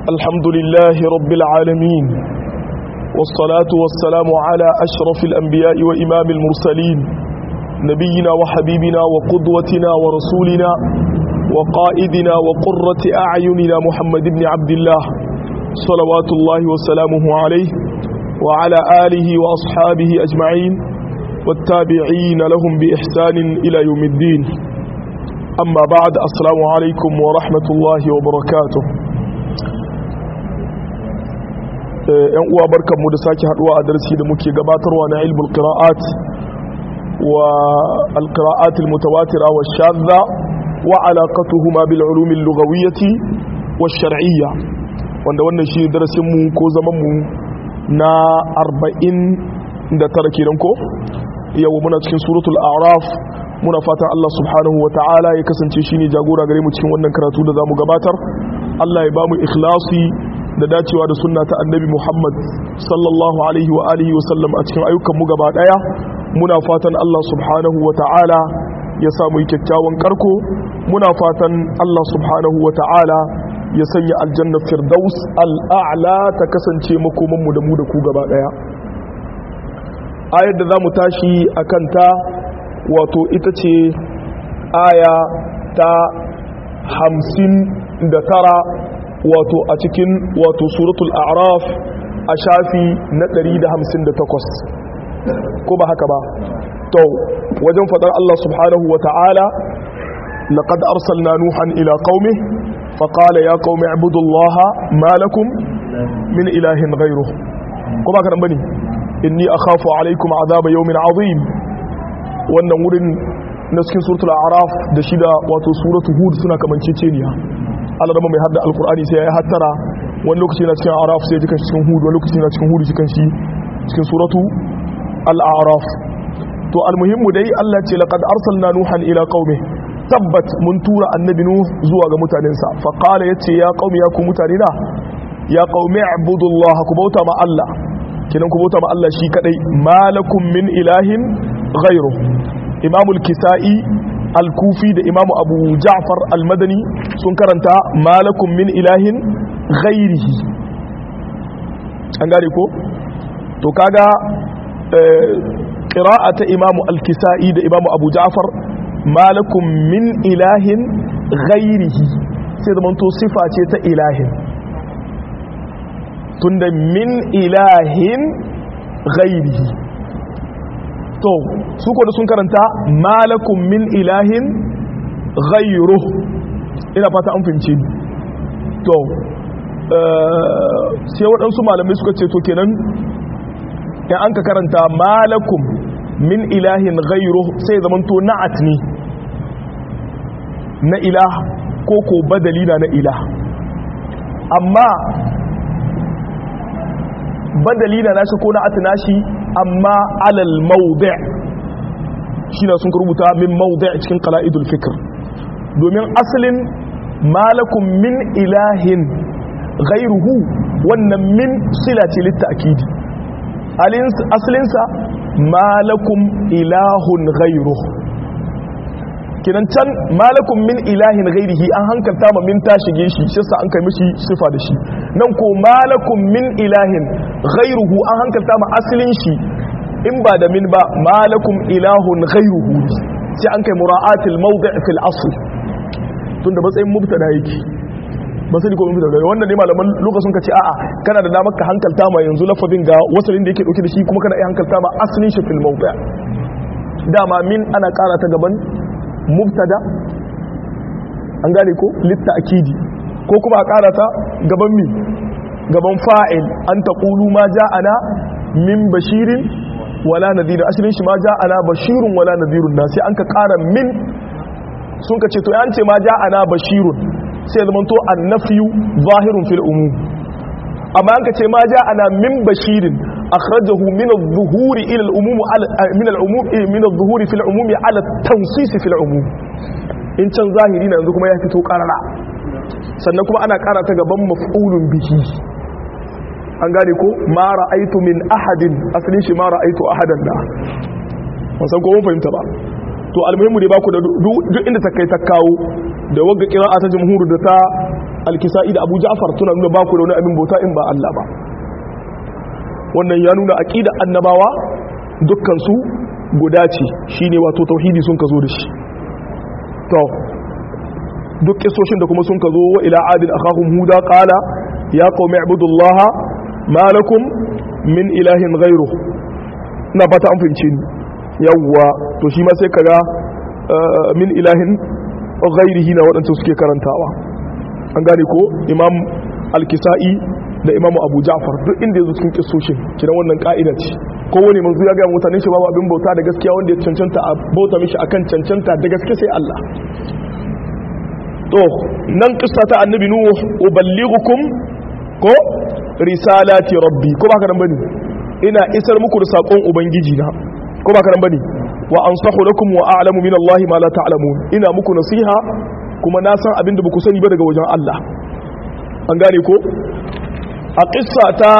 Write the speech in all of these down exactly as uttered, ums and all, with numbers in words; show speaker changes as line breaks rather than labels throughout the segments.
الحمد لله رب العالمين والصلاة والسلام على أشرف الأنبياء وإمام المرسلين نبينا وحبيبنا وقدوتنا ورسولنا وقائدنا وقرة أعيننا محمد بن عبد الله صلوات الله وسلامه عليه وعلى آله وأصحابه أجمعين والتابعين لهم بإحسان إلى يوم الدين أما بعد السلام عليكم ورحمة الله وبركاته yan uwa barkanmu da sake haduwa a darasi da muke gabatarwa na ilmul qira'at wa al-qira'at al-mutawatira wa shadda wa alaqatuhuma bil ulum al-lughawiyyah wa shar'iyya wanda wannan shi darasin mu ko zaman mu na arba'in da tara kenan ko yau muna cikin suratul a'raf muna fatan Allah subhanahu wa ta'ala ya kasance shine jagora gare mu cikin wannan karatu da zamu gabatar Allah ya bamu ikhlasi da dacewa da sunna ta annabi Muhammad sallallahu alaihi wa alihi wa sallam a cikin ayyukan mu gaba daya muna fatan Allah subhanahu wa ta'ala ya samu kyakkyawan karko muna fatan Allah subhanahu wa ta'ala ya sanya aljanna firdaus al'a'la ta kasance makoman mu da mu da ku gaba daya ayar da zamu tashi akan ta wato ita ce aya ta hamsin da tara wato a cikin wato suratul a'raf a shafi na ɗari da hamsin da takwas ko ba haka ba to wajen fadar Allah subhanahu wa ta'ala laqad arsalna nuhan ila qaumi faqala ya qaumi ibudullaha ma lakum min ilahin ghayruh ko ba ka dan bane inni akhafu alaykum adhab yawmin azim wannan wurin na cikin suratul a'raf da shida wato suratul hud suna kamanceceniya Allah rama mai hadda alkur'ani sai ya yi hattara wani lokaci na cikin araf sai jikan cikin hudu wani lokaci na cikin hudu jikan shi cikin suratu al-a'raf to almuhimmu dai Allah ce laqad arsalna nuhan ila qaumi tabbat mun tura annabi nuh zuwa ga mutanensa fa qala yace ya qaumi ya ku mutane na ya qaumi ibudullah ku bauta ma Allah kinan ku bauta ma Allah shi kadai malakum min ilahin ghayru imamul kisa'i al-kufi da imamu abu ja'far al-madani sun karanta malakum min ilahin ghairihi an gane ko to kaga qira'ata imamu al-kisa'i da imamu abu ja'far malakum min ilahin ghairihi sai zaman to sifa ce ta ilahin tunda min ilahin ghairihi to su ko da sun karanta malakum min ilahin ghayru ina fata an fince ni to sai waɗansu malamai suka ce to kenan in an ka karanta malakum min ilahin ghayru sai zaman to na'at ne na ilah ko ko badali na ilah amma badali na nashi ko na'at nashi amma alal mawdi' shi na sun rubuta min mawdi' cikin qala'idul fikr domin asalin malakum min ilahin ghayruhu wannan min sila ce litta'kidi asalinsa malakum ilahun ghayruhu kinan can malakum min ilahin ghayrihi an hankalta ma min ta shige shi shi sa an kai mishi sifa da shi nan ko malakum min ilahin ghayruhu an hankalta ma asalin shi in ba da min ba malakum ilahun ghayruhu sai an kai mura'atil mawdi' fil asl tunda matsayin mubtada yake ba sai ko mubtada wannan ne malaman lokacin ka ce a'a kana da damar ka hankalta ma yanzu lafazin ga wasalin da yake dauke da shi kuma kana iya hankalta ma asalin shi fil mawdi' dama min ana kara ta gaban mubtada an gane ko litta akidi ko kuma a karata gaban mi gaban fa'il an taqulu ma ja'ana min bashirin wala nadhir ashirin shi ma ja'ana bashirun wala nadhirun da sai an ka kara min sun ka ce to yan ce ma ja'ana bashirun sai zaman to annafiyu zahirun fil umum amma an ka ce ma ja'ana min bashirin akhrajahu min adh-dhuhuri ila al-umum min al-umum min adh-dhuhuri fil umum ala at-tansis fil umum in can zahiri na yanzu kuma ya fito karara sannan kuma ana kara ta gaban maf'ulun bihi an gane ko ma ra'aytu min ahadin asalin shi ma ra'aytu ahadan da ban san ko mun fahimta ba to almuhimmu dai baku da duk inda ta kai ta kawo da wagga qira'a ta jumhur da ta al-Kisa'i da Abu Ja'far tuna nuna ba ku da wani abin bauta in ba Allah ba wannan ya nuna aqida annabawa dukkan su guda ce shine wato tauhidi sun ka zo da shi to duk kisoshin da kuma sun ka zo wa ila adin akhahum huda qala ya qaumi ibudullaha ma lakum min ilahin ghayruhu ina fata an fahimce ni yawwa to shi ma sai kaga min ilahin ghayrihi na wadanda suke karantawa an gane ko imam al-Kisa'i da imamu Abu Ja'far duk inda yazo cikin kisoshin kiran wannan ka'ida ce kowane manzo ya ga mutane shi babu abin bauta da gaskiya wanda ya cancanta a bauta mishi akan cancanta da gaske sai Allah to nan kissa ta annabi nuh uballighukum ko risalati rabbi ko ba ka dan bane ina isar muku da sakon ubangiji na ko ba ka dan bane wa ansahu lakum wa a'lamu min Allah ma la ta'lamun ina muku nasiha kuma na san abin da baku sani ba daga wajen Allah an gane ko a kissa ta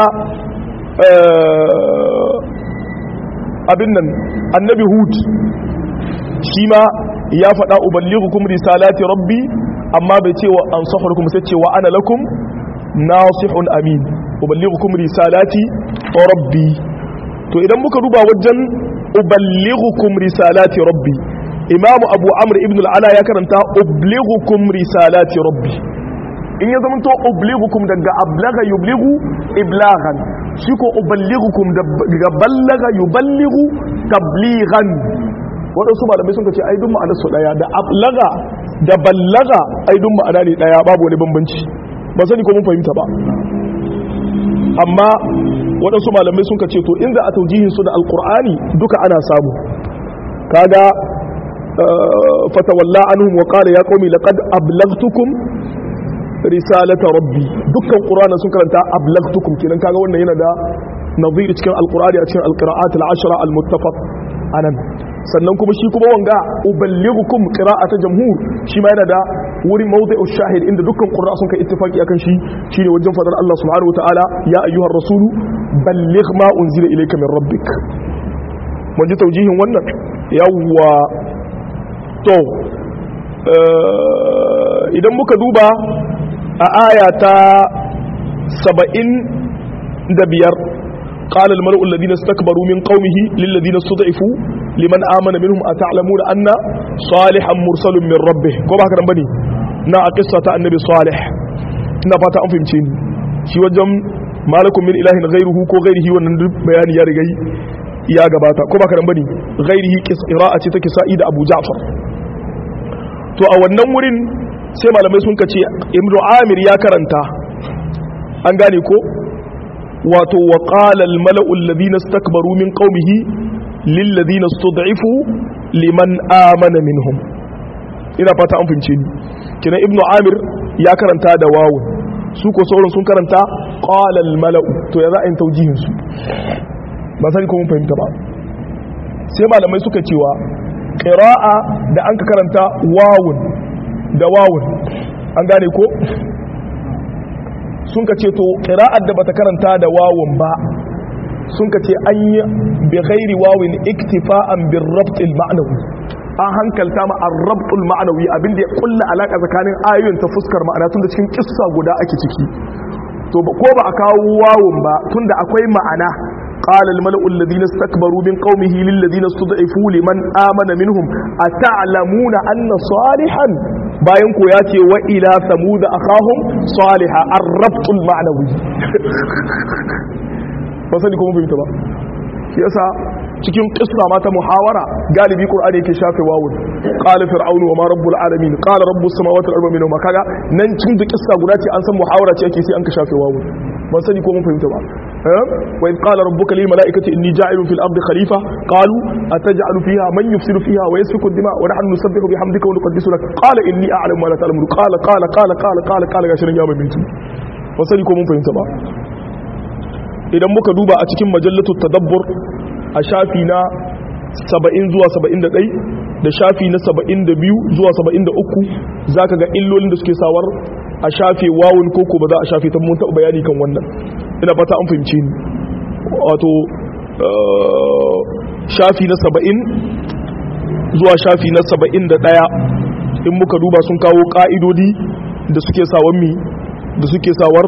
abin nan annabi hud shi ma ya faɗa uballighukum risalati rabbi amma bai ce wa ansahu lakum sai ce wa ana lakum nasihun amin uballighukum risalati rabbi to idan muka duba wajen uballighukum risalati rabbi imamu abu amr ibn al-ala ya karanta ublighukum risalati rabbi in ya zama to ublighukum daga ablaga yublighu iblaghan shi ko uballighukum daga ballaga yuballighu tablighan waɗansu malamai sun ce ai duk ma'anar su daya da ablaga da ballaga ai duk ma'ana ne daya babu wani bambanci ba sani ko mun fahimta ba amma waɗansu malamai sun ce to inda a taujihin su da alqur'ani duka ana samu kaga fatawalla anhum wa qala ya qaumi laqad ablagtukum risalata rabbi dukkan qur'ana sun karanta ablagtukum kenan kaga wannan yana da nazir cikin alqur'ani a cikin alqira'at al-ashra al-muttafaq anan sannan kuma shi kuma wanga uballighukum qira'ata jamhur shi ma yana da wurin mawdi'u shahid inda dukkan qur'a sun kai ittifaqi akan shi shine wajen fadar Allah subhanahu wa ta'ala ya ayyuhar rasulu balligh ma unzila ilayka min rabbik mun ji taujihin wannan yawwa to idan muka duba a aya ta saba'in da biyar قال الملأ الذين استكبروا من قومه للذين استضعفوا لمن آمن منهم أتعلمون أن صالحا مرسل من ربه كما هكذا بني نا قصة النبي صالح نا فاتا أن فهمتين شي وجم ما لكم من إله غيره كو غيره ونندب بيان يا رجي يا غباتا كما هكذا بني غيره قراءة تكسائد أبو جعفر to a wannan wurin sai malamai sun kace Ibn Amir ya karanta an gane ko wato wa qala al mala'u alladhina istakbaru min qaumihi lil ladina istud'ifu liman amana minhum ina fata an fince ni kina Ibn Amir ya karanta da wawu su ko sauran sun karanta qala al mala'u to ya za a yi taujihin su ba sai ko mun fahimta ba sai malamai suka cewa qira'a da an ka karanta wawun da wawun an gane ko sun ka ce to qira'ar da bata karanta da wawun ba sun ka ce an yi bi ghairi wawin iktifa'an bir rabt al ma'nawi an hankalta ma ar rabt al ma'nawi abinda ya kulla alaka tsakanin ayoyin ta fuskar ma'ana tunda cikin kissa guda ake ciki to ko ba a kawo wawun ba tunda akwai ma'ana قال الملأ الذين استكبروا من قومه للذين استضعفوا لمن آمن منهم أتعلمون أن صالحا باين كوياتي وإلى ثمود أخاهم صالحا الربط المعنوي فصلي كم فهمت بقى يسا cikin kissa mata muhawara galibi qur'ani yake shafe wawun qala fir'aunu wa ma rabbul alamin qala rabbus samawati wal ardi minhum kaga nan cikin da kissa guda ce an san muhawara ce ake sai an ka shafe wawun ban sani ko mun fahimta ba eh wa in qala rabbuka lil malaikati inni ja'ilun fil ardi khalifa qalu ataj'alu fiha man yufsidu fiha wa yasfiku ad-dima wa nahnu nusabbihu bihamdika wa nuqaddisu lak qala inni a'lamu ma la ta'lamun qala qala qala qala qala qala gashirin ya mamintu ban sani ko mun fahimta ba idan muka duba a cikin majallatu tadabbur a shafi na saba'in zuwa saba'in da ɗai da shafi na saba'in da biyu zuwa saba'in da uku za ka ga illolin da suke sawar a shafe wawun koko ba za a shafe ta mun taɓa bayani kan wannan ina fata an fahimci ni wato shafi na saba'in zuwa shafi na saba'in da ɗaya in muka duba sun kawo ka'idodi da suke sawar mi da suke sawar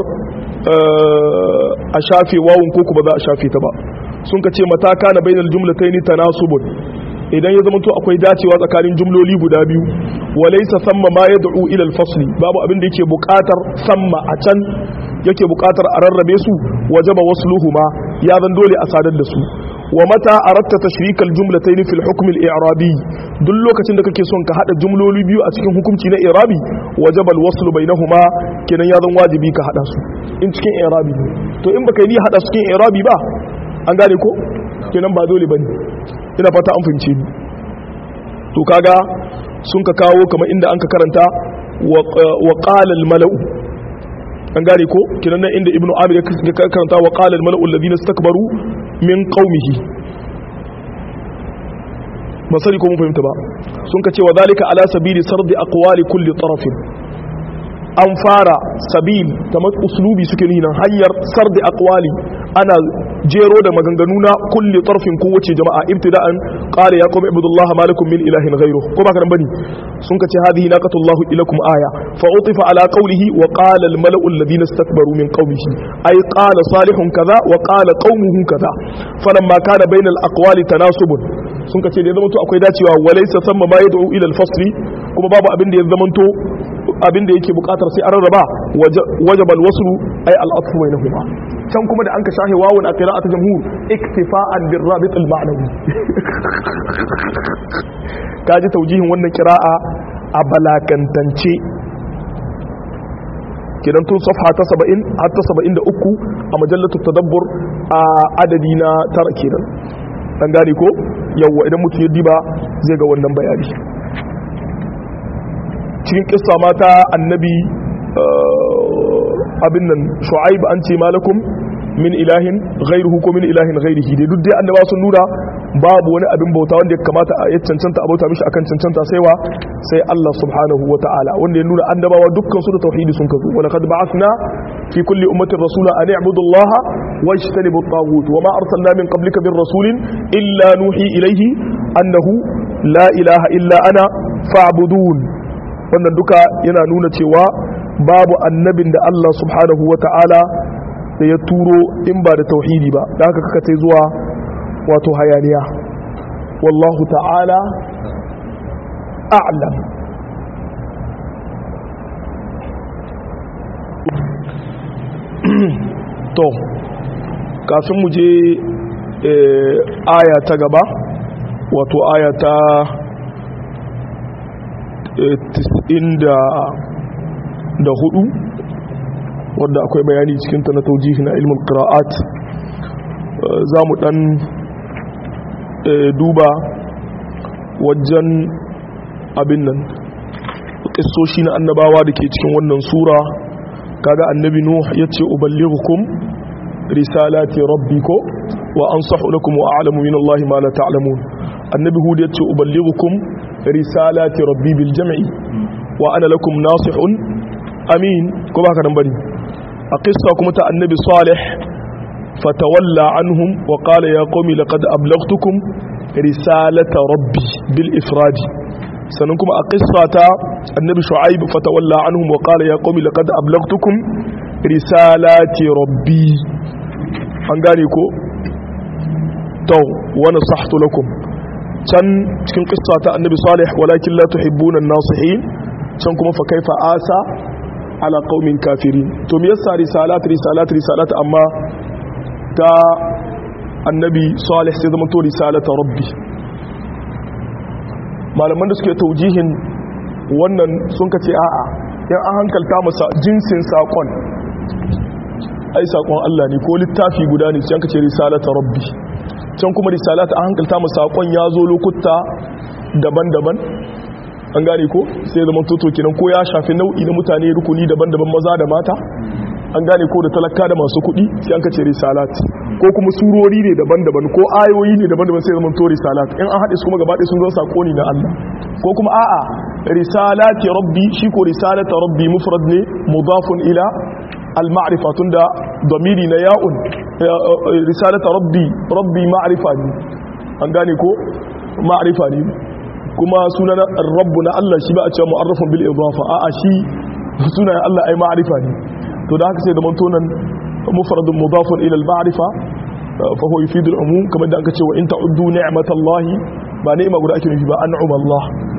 a shafe wawun ko kuma za a shafe ta ba sun ka ce mataka na bainal jumlataini tanasubun idan ya zama to akwai dacewa tsakanin jumloli guda biyu walaysa samma ma yad'u ila al-fasl babu abin da yake buƙatar samma a can yake buƙatar a rarrabe su wajaba wasluhuma ya zan dole a sadar da su wa mata aratta tashrika al-jumlatayn fi al-hukm al-i'rabi duk lokacin da kake son ka hada jumloli biyu a cikin hukunci na i'rabi wajaba al-wasl bainahuma kenan ya zan wajibi ka hada su in cikin i'rabi to in baka yi hada su cikin i'rabi ba an gane ko kenan ba dole bane ina fata an fahimce ni to kaga sun ka kawo kamar inda an ka karanta wa qala al-mala'u an gane ko kinan nan inda ibnu amir ya karanta wa qala al-mala'u alladhina istakbaru min qaumihi masari ko mun fahimta ba sun ka ce wa zalika ala sabili sardi aqwali kulli tarafin an fara sabil kamar uslubi suke nuna hanyar sardi aqwali ana jero da maganganu na kulli tarfin kowace jama'a ibtida'an qala ya qawmi ibudullah ma lakum min ilahin ghayruh ko ba kan bane sun kace hadhihi naqatullah ilakum aya fa utifa ala qawlihi wa qala al mala'u alladhina istakbaru min qawmihi ay qala salihun kaza wa qala qaumuhu kaza falamma kana bayna al aqwali tanasubun sun kace da zamanto akwai dacewa walaysa samma ma yad'u ila al fasli kuma babu abin da ya zamanto abin da yake bukatar sai an rarraba wajabal waslu ay al atfu bainahuma can kuma da an ka shahi wawun a qira'at jamhur iktifa'an bir rabit al ma'nawi kaji taujihin wannan qira'a a balakantance kidan tun safha ta saba'in har ta saba'in da uku a majallatu tadabbur a adadi na tara kenan an gane ko yawa idan mutum ya diba zai ga wannan bayani cikin kissa mata annabi abin nan shu'aib an ce malakum min ilahin ghairuhu ko min ilahin ghairihi dai duk dai annaba sun nuna babu wani abin bauta wanda ya kamata a cancanta a bauta mishi akan cancanta sai wa sai Allah subhanahu wa ta'ala wanda ya nuna annabawa dukkan su da tauhidi sun kazo wa laqad ba'athna fi kulli ummatin rasula an i'budu Allah wa ijtanibu at-taghut wa ma arsalna min qablika bir rasulin illa nuhi ilayhi annahu la ilaha illa ana fa'budun wannan duka yana nuna cewa babu annabin da Allah subhanahu wa ta'ala da ya turo in ba da tauhidi ba da haka kaka tai zuwa wato hayaniya wallahu ta'ala a'lam to kafin mu je aya ta gaba wato aya ta tis'in da hudu wadda akwai bayani cikinta na taujihi na ilmul qira'at za mu dan duba wajen abin nan kissoshi na annabawa da ke cikin wannan sura kaga annabi nuh yace uballighukum risalati rabbiko wa ansahu lakum wa a'lamu min allahi ma la ta'lamun annabi hud yace uballighukum risalati rabbi bil jam'i wa ana lakum nasihun amin ko baka nan bane a qissa kuma ta annabi salih fatawalla anhum wa qala ya qaumi laqad ablaghtukum risalata rabbi bil ifrad sannan kuma a qissa ta annabi shu'aib fatawalla anhum wa qala ya qaumi laqad ablaghtukum risalati rabbi an gane ko to wa nasahtu lakum can cikin qissa ta annabi salih walakin la tuhibbuna an-nasihin can kuma fa kaifa asa ala qaumin kafirin to me yasa risalat risalat risalat amma ta annabi salih sai zama to risalata rabbi malaman da suke taujihin wannan sun kace a'a yan an hankalta masa jinsin sakon ai sakon Allah ne ko littafi guda ne sai an kace risalata rabbi can kuma risalata an hankalta masa sakon ya zo lokuta daban-daban an gane ko sai zama toto kenan ko ya shafi nau'i na mutane rukuni daban-daban maza da mata an gane ko da talaka da masu kuɗi sai an kace risalat ko kuma surori ne daban-daban ko ayoyi ne daban-daban sai zama to risalat in an haɗe su kuma gaba ɗaya sun zo sako ne na Allah ko kuma a'a risalati rabbi shi ko risalata rabbi mufrad ne mudafun ila al-ma'rifa tunda damiri na ya'un risalata rabbi rabbi ma'rifa ne an gane ko ma'rifa ne kuma sunan rabbu na Allah shi ba a cewa mu'arrafun bil idafa a'a shi sunan Allah ai ma'arifa ne to da haka sai da mantonan mufradun mudafun ila al ma'rifa fa huwa yufidu al umum kamar da aka ce wa in ta'uddu ni'matallahi ba ni'ima guda ake nufi ba an'ama Allah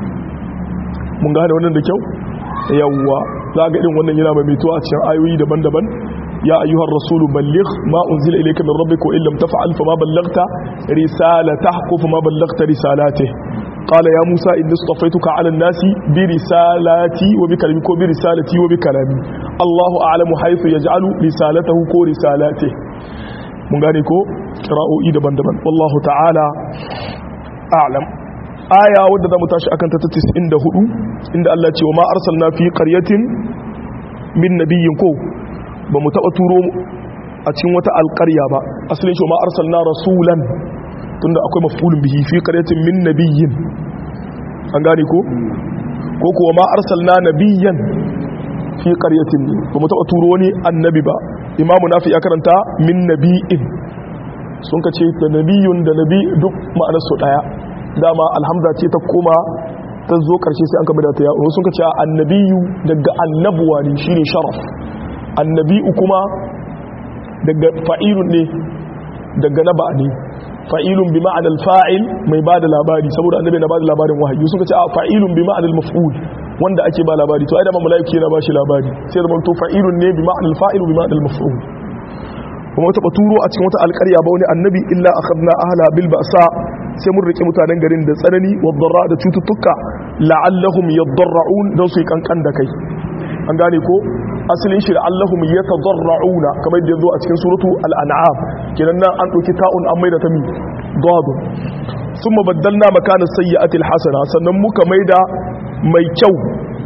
mun gane wannan da kyau yawwa za ga irin wannan yana mai mito a cikin ayoyi daban-daban ya ayyuhar rasulu balligh ma unzila ilayka min rabbika wa in lam taf'al fama ballaghta risalatahu fama ballaghta risalatihi qala ya musa inni istafaytuka 'ala an-nasi bi risalati wa bi kalami ko bi risalati wa bi kalami Allahu a'lamu haythu yaj'alu risalatahu ko risalatihi mun gane ko qira'o'i daban-daban wallahu ta'ala a'lam aya wadda zamu tashi akan ta tis'in da hudu inda Allah ce wa ma arsalna fi qaryatin min nabiyyin ko ba mu taba turo a cikin wata alƙarya ba asalin shi ma arsalna rasulan tunda akwai maf'ulun bihi fi qaryatin min nabiyyin an gane ko ko kuwa ma arsalna nabiyyan fi qaryatin ba mu taba turo wani annabi ba imamu nafi ya karanta min nabiyyin sun ka ce da nabiyyun da nabi duk ma'anar su daya dama alhamza ce ta koma ta zo karshe sai an kamar da ta yawo sun ka ce annabiyu daga annabuwa ne shine sharaf annabi'u kuma daga fa'ilun ne daga naba ne fa'ilun bi ma'anar fa'il mai ba da labari saboda annabi na ba da labarin wahayi sun ka ce a fa'ilun bi ma'anar maf'ul wanda ake ba labari to ai da ma malaiki yana ba shi labari sai da to fa'ilun ne bi ma'anar fa'il bi ma'anar maf'ul kuma wata baturo a cikin wata alƙarya ba wani annabi illa akhadna ahla bil ba'sa sai mun rike mutanen garin da tsanani wadda da cututtuka la'allahum yadarra'un don su yi kankan da kai an gane ko asalin shi la'allahum yatadarra'una kamar da yazo a cikin suratu al-an'am kenan nan an dauki ta'un an maida ta mi dad thumma baddalna makana sayyi'ati al-hasana sannan muka maida mai kyau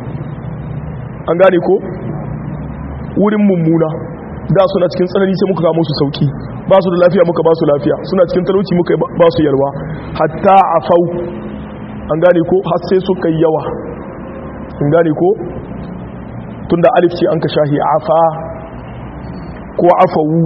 an gane ko wurin mummuna da suna cikin tsanani sai muka ga musu sauki ba su da lafiya muka ba su lafiya suna cikin talauci muka ba su yalwa hatta afau an gane ko har sai suka yi yawa an gane ko tunda alif ce an ka shahi afa ko afawu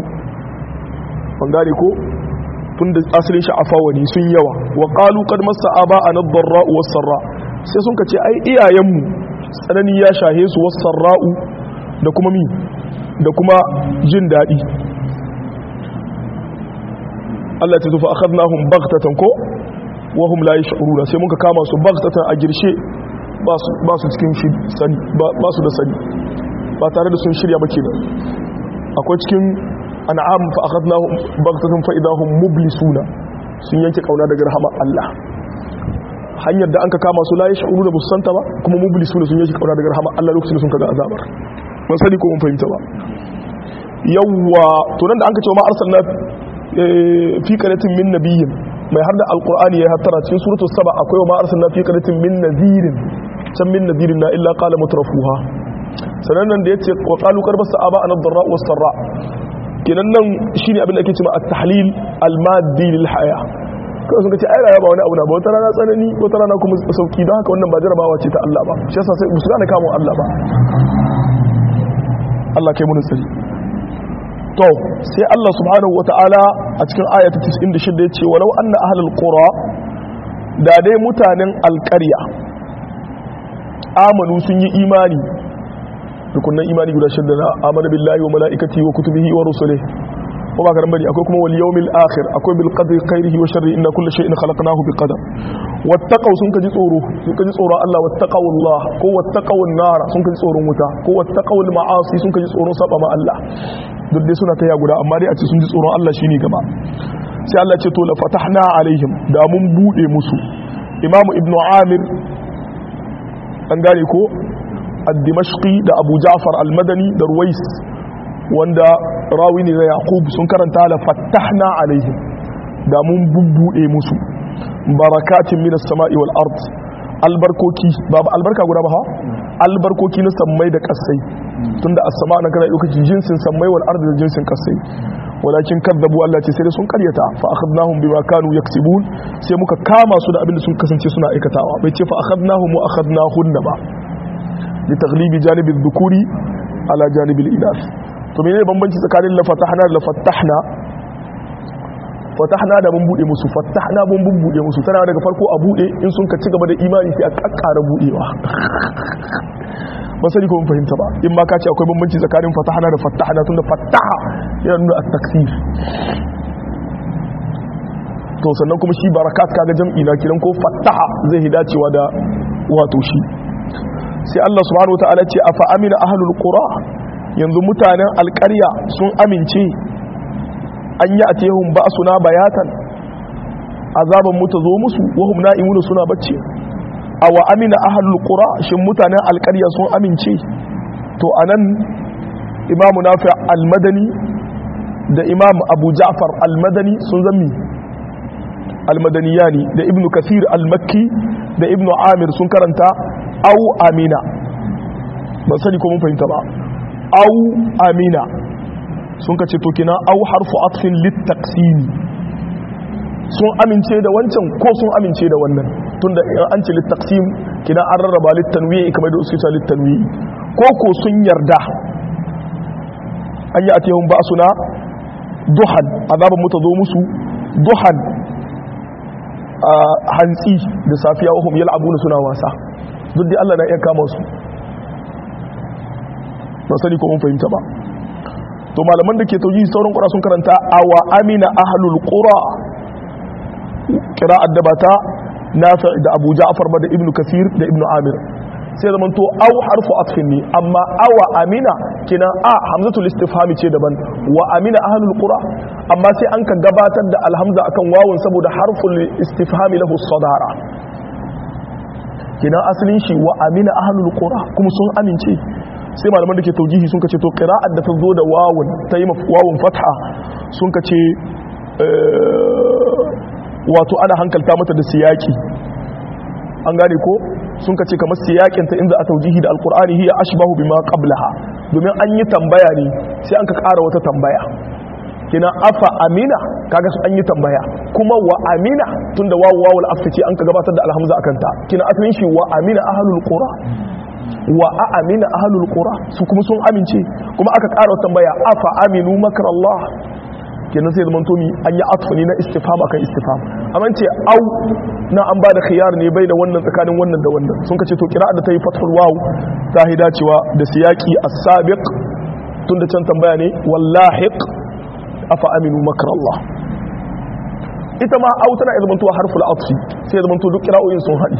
an gane ko tunda asalin shi afawa ne sun yawa wa qalu qad massa aba an ad-darra'u was-sarra sai sun ka ce ai iyayenmu tsanani ya shahe su was-sarra'u da kuma mi da kuma jin daɗi Allah ta tufa akhadnahum baghtatan ko wa hum la yash'uruna sai muka kama su baghtatan a girshe ba su cikin sani ba su da sani ba tare da sun shirya ba kenan akwai cikin an'am fa akhadnahum baghtatan fa idahum mublisuna sun yanke kauna daga rahama Allah hanyar da anka kama su la yash'uruna ba su santa ba kuma mublisuna sun yanke kauna daga rahama Allah lokacin da sun kaga azabar ban sani ko mun fahimta ba yawwa to nan da an ka ce ma arsalna fi qaryatin min nabiyyin mai har da alqur'ani ya hattara cikin suratul saba akwai ma arsalna fi qaryatin min nadhirin can min nadhirin la illa qala mutrafuha sanan nan da yace wa qalu qarbasa aba an ad-darra was-sarra kenan nan shine abin da ake cewa at-tahlil al-maddi lil haya kawai sun ce ai rayuwa ba wani abu na ba wata rana tsanani wata rana kuma sauki don haka wannan ba jarabawa ce ta Allah ba shi yasa sai musu gane kamun Allah ba Allah kai mun tsari to sai Allah subhanahu wataala a cikin ayata tis'in da shida yace walau anna ahlul qura da dai mutanen alqarya amanu sun yi imani rukunan imani guda shida na amana billahi wa malaikatihi wa kutubihi wa rusulihi ko ba karan bari akwai kuma wal yawmil akhir akwai bil qadri khairihi wa sharrihi inna kulla shay'in khalaqnahu bi qadar wattaqaw sun kaji tsoro sun kaji tsoron Allah wattaqaw Allah ko wattaqaw an-nar sun kaji tsoron wuta ko wattaqaw al-ma'asi sun kaji tsoron saba ma Allah duk dai suna taya guda amma dai a ce sun ji tsoron Allah shine gaba sai Allah ce to la fatahna alaihim da mun bude musu imamu ibnu amir an gane ko ad-dimashqi da abu ja'far al-madani da ruwais wanda rawi ne na yaqub sun karanta la fatahna alaihim da mun bubbude musu barakatin minas sama'i wal ard albarkoki babu albarka guda ba ha albarkoki na sammai da kasai tunda as-sama nan kana lokaci jinsin sammai wal ard da jinsin kasai walakin kadzabu Allah ce sai sun karyata fa akhadnahum bima kanu yaksibun sai muka kama su da abin da sun kasance suna aikatawa bai ce fa akhadnahum wa akhadnahunna ba li taghlibi janibi adh-dhukuri ala janibi al-inath to menene bambanci tsakanin la fatahna da la fatahna fatahna da mun bude musu fatahna mun bude musu tana daga farko a bude in sun ka ci gaba da imani sai a kakkara budewa ba sani ko mun fahimta ba in ma ka ce akwai bambanci tsakanin fatahna da fatahna tunda fataha yana nuna at-taksir to sannan kuma shi barakat kaga jam'i na kiran ko fataha zai hidacewa da wato shi sai Allah subhanahu wataala ce afa amina ahlul qura yanzu mutanen alƙarya sun amince an yi atihum ba'suna bayatan azaban mu ta zo musu wahum na'imuna suna bacci awa amina ahlul qura shin mutanen alƙarya sun amince to anan imamu nafi al-madani da imam abu ja'far al-madani sun zammi al-madaniyani da ibnu kathir al-makki da ibnu amir sun karanta au amina ban sani ko mun fahimta ba au amina sun kace to kina au harfu atfin littaqsimi sun amince da wancan ko sun amince da wannan tunda an ce littaqsim kina an rarraba littanwi kamar da usuka littanwi ko ko sun yarda an yi atihum ba'suna duhan azaban mu ta zo musu duhan hantsi da safiya wahum yal'abuna suna wasa duk da Allah na iya kama su ba sani ko mun fahimta ba to malaman da ke tauji sauran qura sun karanta awa amina ahlul qura qira'at da bata nafi da Abu Ja'far ba da Ibn Kathir da Ibn Amir sai zaman to aw harfu atfin ne amma awa amina kina a hamzatul istifhami ce daban wa amina ahlul qura amma sai an ka gabatar da alhamza akan wawun saboda harful istifhami lahu sadara kina asalin shi wa amina ahlul qura kuma sun amince sai malaman da ke taujihi sun kace to qira'at da ta zo da wawun ta yi wawun fatha sun kace wato ana hankalta mata da siyaki an gane ko sun kace kamar siyakin ta inda a taujihi da alqur'ani hiya ashbahu bima qablaha domin an yi tambaya ne sai an ka ƙara wata tambaya kina afa amina kaga su an yi tambaya kuma wa amina tunda wawu wawul afti an ka gabatar da alhamza akan ta kina asalin shi wa amina ahlul qura wa amina ahlul qura su kuma sun amince kuma aka ƙara wata tambaya afa aminu makrallah kenan sai zaman tomi an yi atfani na istifham akan istifham amma ce au na an bada khiyar ne bai da wannan tsakanin wannan da wannan sun kace to kira'a da ta yi fathul waw ta hida cewa da siyaki as-sabiq tunda can tambaya ne wallahiq afa aminu makrallah ita ma au tana zaman to harful atfi sai zaman to duk kira'o'in sun hadi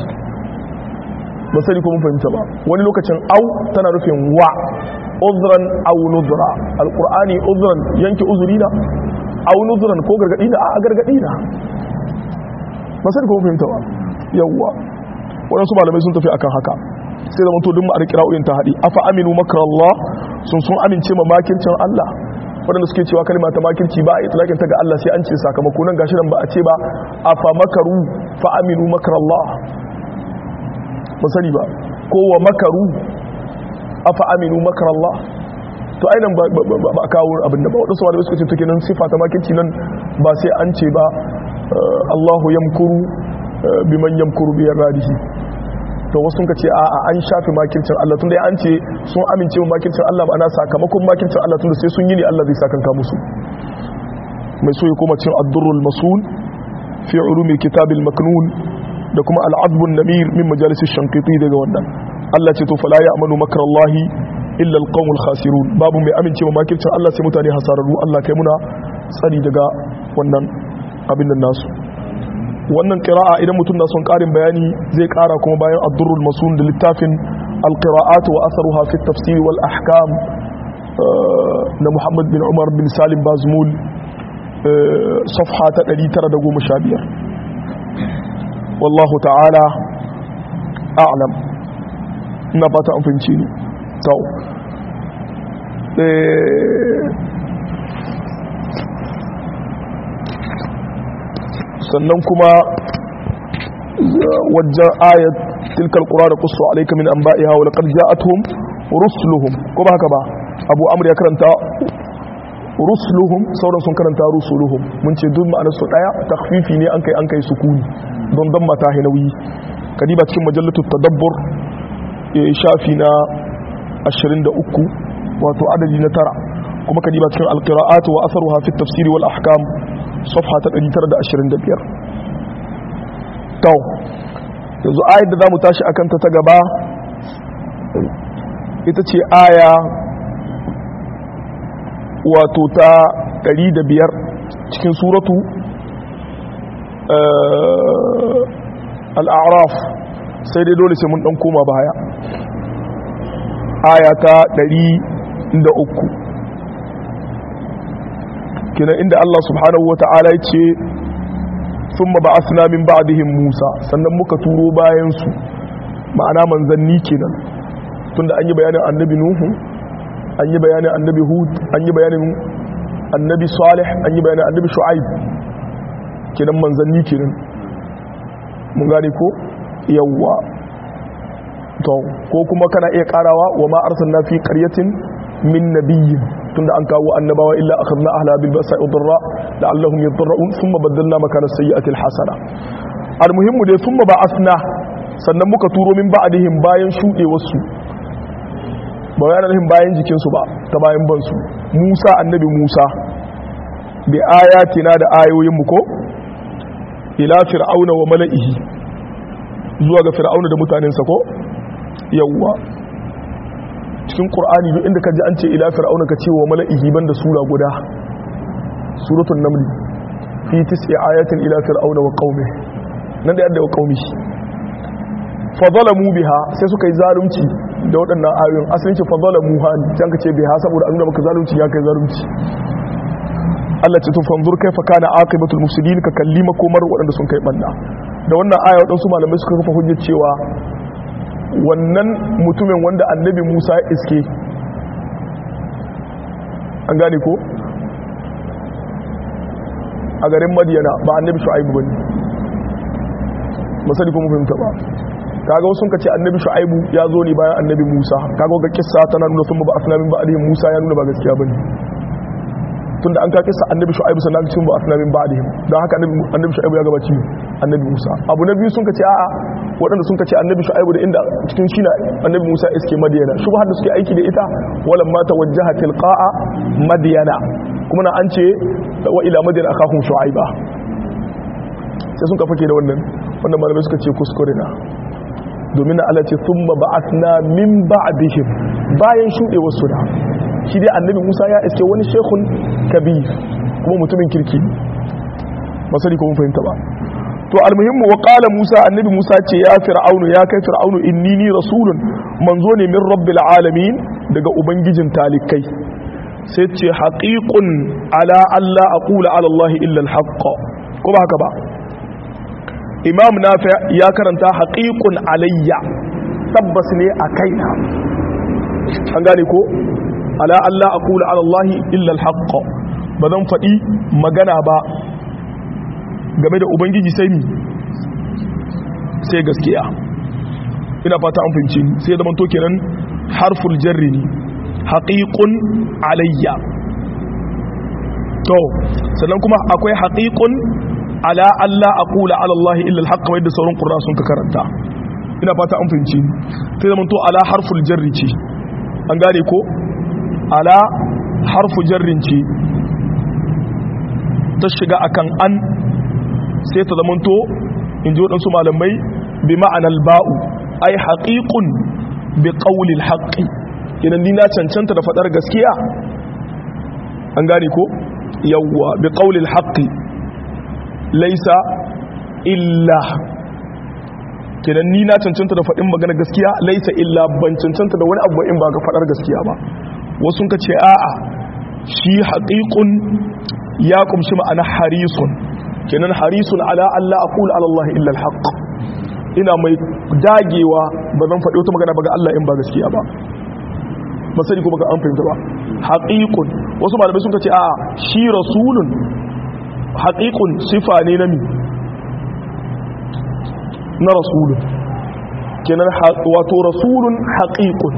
ba sai ko mun fahimta ba wani lokacin au tana nufin wa uzran aw nudra alqur'ani uzran yanke uzurina aw nudran ko gargadi na a gargadi na ba sai ko fahimta ba yawa wannan su malamai sun tafi akan haka sai zaman to duk ma'ar kira'o'in ta hadi afa aminu makrallah sun sun amince ma makircin Allah wadanda suke cewa kalma ta makirci ba a itlaqin ta ga Allah sai an ce sakamako nan gashi nan ba a ce ba afa makaru fa aminu makrallah ba sani ba ko wa makaru afa aminu makrallah to ainan ba a kawo abin da ba wadansu malamai suka ce take nan sifa ta makirci nan ba sai an ce ba Allahu yamkuru biman yamkuru bi yaradihi to wasu sun ce a an shafi makircin Allah tunda an ce sun amince wa makircin Allah ba ana sakamakon makircin Allah tunda sai sun yi ne Allah zai sakanka musu mai so ya koma cikin ad-durrul masul fi ulumi kitabil maknun da kuma al-azbun namir min majalis ash-shanqiti daga wannan Allah ce to fala ya'manu makrallahi illa al-qawmul khasirun babu mai amince wa makircin Allah sai mutane hasararru Allah kai muna tsari daga wannan abin nan nasu wannan qira'a idan mutum na son karin bayani zai kara kuma bayan ad-durrul masun da littafin al-qira'at wa atharuha fi at-tafsir wal ahkam na Muhammad bin Umar bin Salim Bazmul safha ta ɗari tara da goma sha biyar wallahu ta'ala a'lam ina fata an fahimci ni to sannan kuma wajen ayat tilkal qura da qussu alayka min anba'iha wa laqad ja'atuhum rusuluhum ko ba haka ba abu amr ya karanta rusuluhum sauran sun karanta rusuluhum mun ce duk ma'anar su daya takhfifi ne an kai an kai sukuni don dan mata hinawi kadiba cikin majallatul tadabbur shafi na ashirin da uku wato adadi na tara kuma kadiba cikin alqira'at wa atharuha fi at-tafsir wal ahkam safha ta ɗari tara da ashirin da biyar. to yanzu ayar da za mu tashi akan ta ta gaba ita ce aya wato ta ɗari da biyar cikin suratu al'araf, sai dai dole sai mun ɗan koma baya. aya ta ɗari da uku kina inda Allah subhanahu wa ta'ala ya ce thumma ba'athna min ba'dihim Musa, sannan muka turo bayan su ma'ana manzanni kenan, tunda an yi bayanin annabi Nuhu, an yi bayanin annabi Hud, an yi bayanin annabi Salih, an yi bayanin annabi Shu'aib, kenan manzanni kenan, mun gane ko yawwa. to ko kuma kana iya karawa wa ma arsalna fi qaryatin min nabiyyin, tunda an kawo annabawa illa akhadna ahla bil ba'sa wad dharra la'allahum yadarrun thumma badalna makana sayyi'ati al hasana. al muhimmu dai thumma ba'athna, sannan muka turo min ba'dihim bayan shude wasu, ba yana nufin bayan jikin su ba, ta bayan ban su, Musa annabi Musa bi ayatina da ayoyin mu ko ila fir'auna wa mala'ihi, zuwa ga fir'auna da mutanensa ko yawwa. cikin qur'ani duk inda kaji an ce ila fir'auna ka ce wa mala'ihi banda sura guda, suratul naml, fi tis'i ayatin ila fir'auna wa qaumi, nan da yadda wa qaumi fa zalamu biha, sai suka yi zalunci da waɗannan ayoyin. asalin ce fa zalamu ha can ka ce biha saboda an nuna maka zalunci ya kai zalunci. Allah ce tun fanzur kaifa kana aqibatul mufsidin, ka kallima komar waɗanda sun kai banda. da wannan aya waɗansu malamai suka kafa hujjar cewa wannan mutumin wanda annabi Musa ya iske, an gane ko a garin Madiyana, ba annabi Shu'aibu bane, masali ko mun fahimta ba. kaga wasu kace annabi Shu'aibu ya zo ne bayan annabi Musa, kaga ga kissa tana nuna sun ba asnamin ba alihim Musa ya nuna ba gaskiya bane, tunda an ka kissa annabi Shu'aibu sannan sun ba asnamin ba alihim, don haka annabi Shu'aibu ya gabaci annabi Musa. abu na biyu sun kace a'a, waɗanda sun kace annabi Shu'aibu da inda cikin shi na annabi Musa iske Madiyana, shi har da suke aiki da ita walam ma tawajjaha tilqa'a Madiyana, kuma na an ce wa ila Madiyana akahum Shu'aiba, sai sun kafa ke da wannan wannan malamai suka ce kuskure na, domin Allah ce thumma ba'athna min ba'dihim, bayan shuɗe wasu da shi dai annabi Musa ya iske wani shekun kabir kuma mutumin kirki, masali ko mun fahimta ba. to almuhimmu wa qala Musa, annabi Musa ce ya fir'aunu, ya kai fir'aunu, inni ni rasulun, manzo ne min rabbil alamin, daga ubangijin talikai. sai ce haqiqun ala alla aqula ala Allah illa al-haqq, ko ba haka ba. imam nafi ya karanta haqiqun alayya, tabbas ne a kaina, an gane ko ala alla aqula ala Allah illa al-haqq, ba zan faɗi magana ba game da ubangiji sai mi sai gaskiya. ina fata an fahimci, sai da manto kenan harful jarri ne, haqiqun alayya. to sannan kuma akwai haqiqun ala alla aqula ala Allah illa al-haqq, wa yadda sauran qurra sun ka karanta. ina fata an fahimci, sai da manto ala harful jarri ce, an gane ko ala harfu jarrin ce ta shiga akan an, sai ta zamanto in ji waɗansu malamai bi ma'anar ba'u, ai haƙiƙun bi ƙaulil haƙi, idan ni na cancanta da faɗar gaskiya, an gane ko yawwa bi ƙaulil haƙi laisa illa, kenan ni na cancanta da faɗin magana gaskiya, laisa illa ban cancanta da wani abu in ba ga faɗar gaskiya ba. wasu ka ce a'a, shi haƙiƙun ya kumshi ma'ana harisun, kenan harisun ala Allah aqul ala Allah illa alhaq, ina mai dagewa ba zan faɗi wata magana ba ga Allah in ba gaskiya ba. ba sani ko baka an fahimta ba. haqiqun, wasu malamai sun ce a shi rasulun, haqiqun sifa ne na mi na rasulun, kenan wato rasulun haqiqun,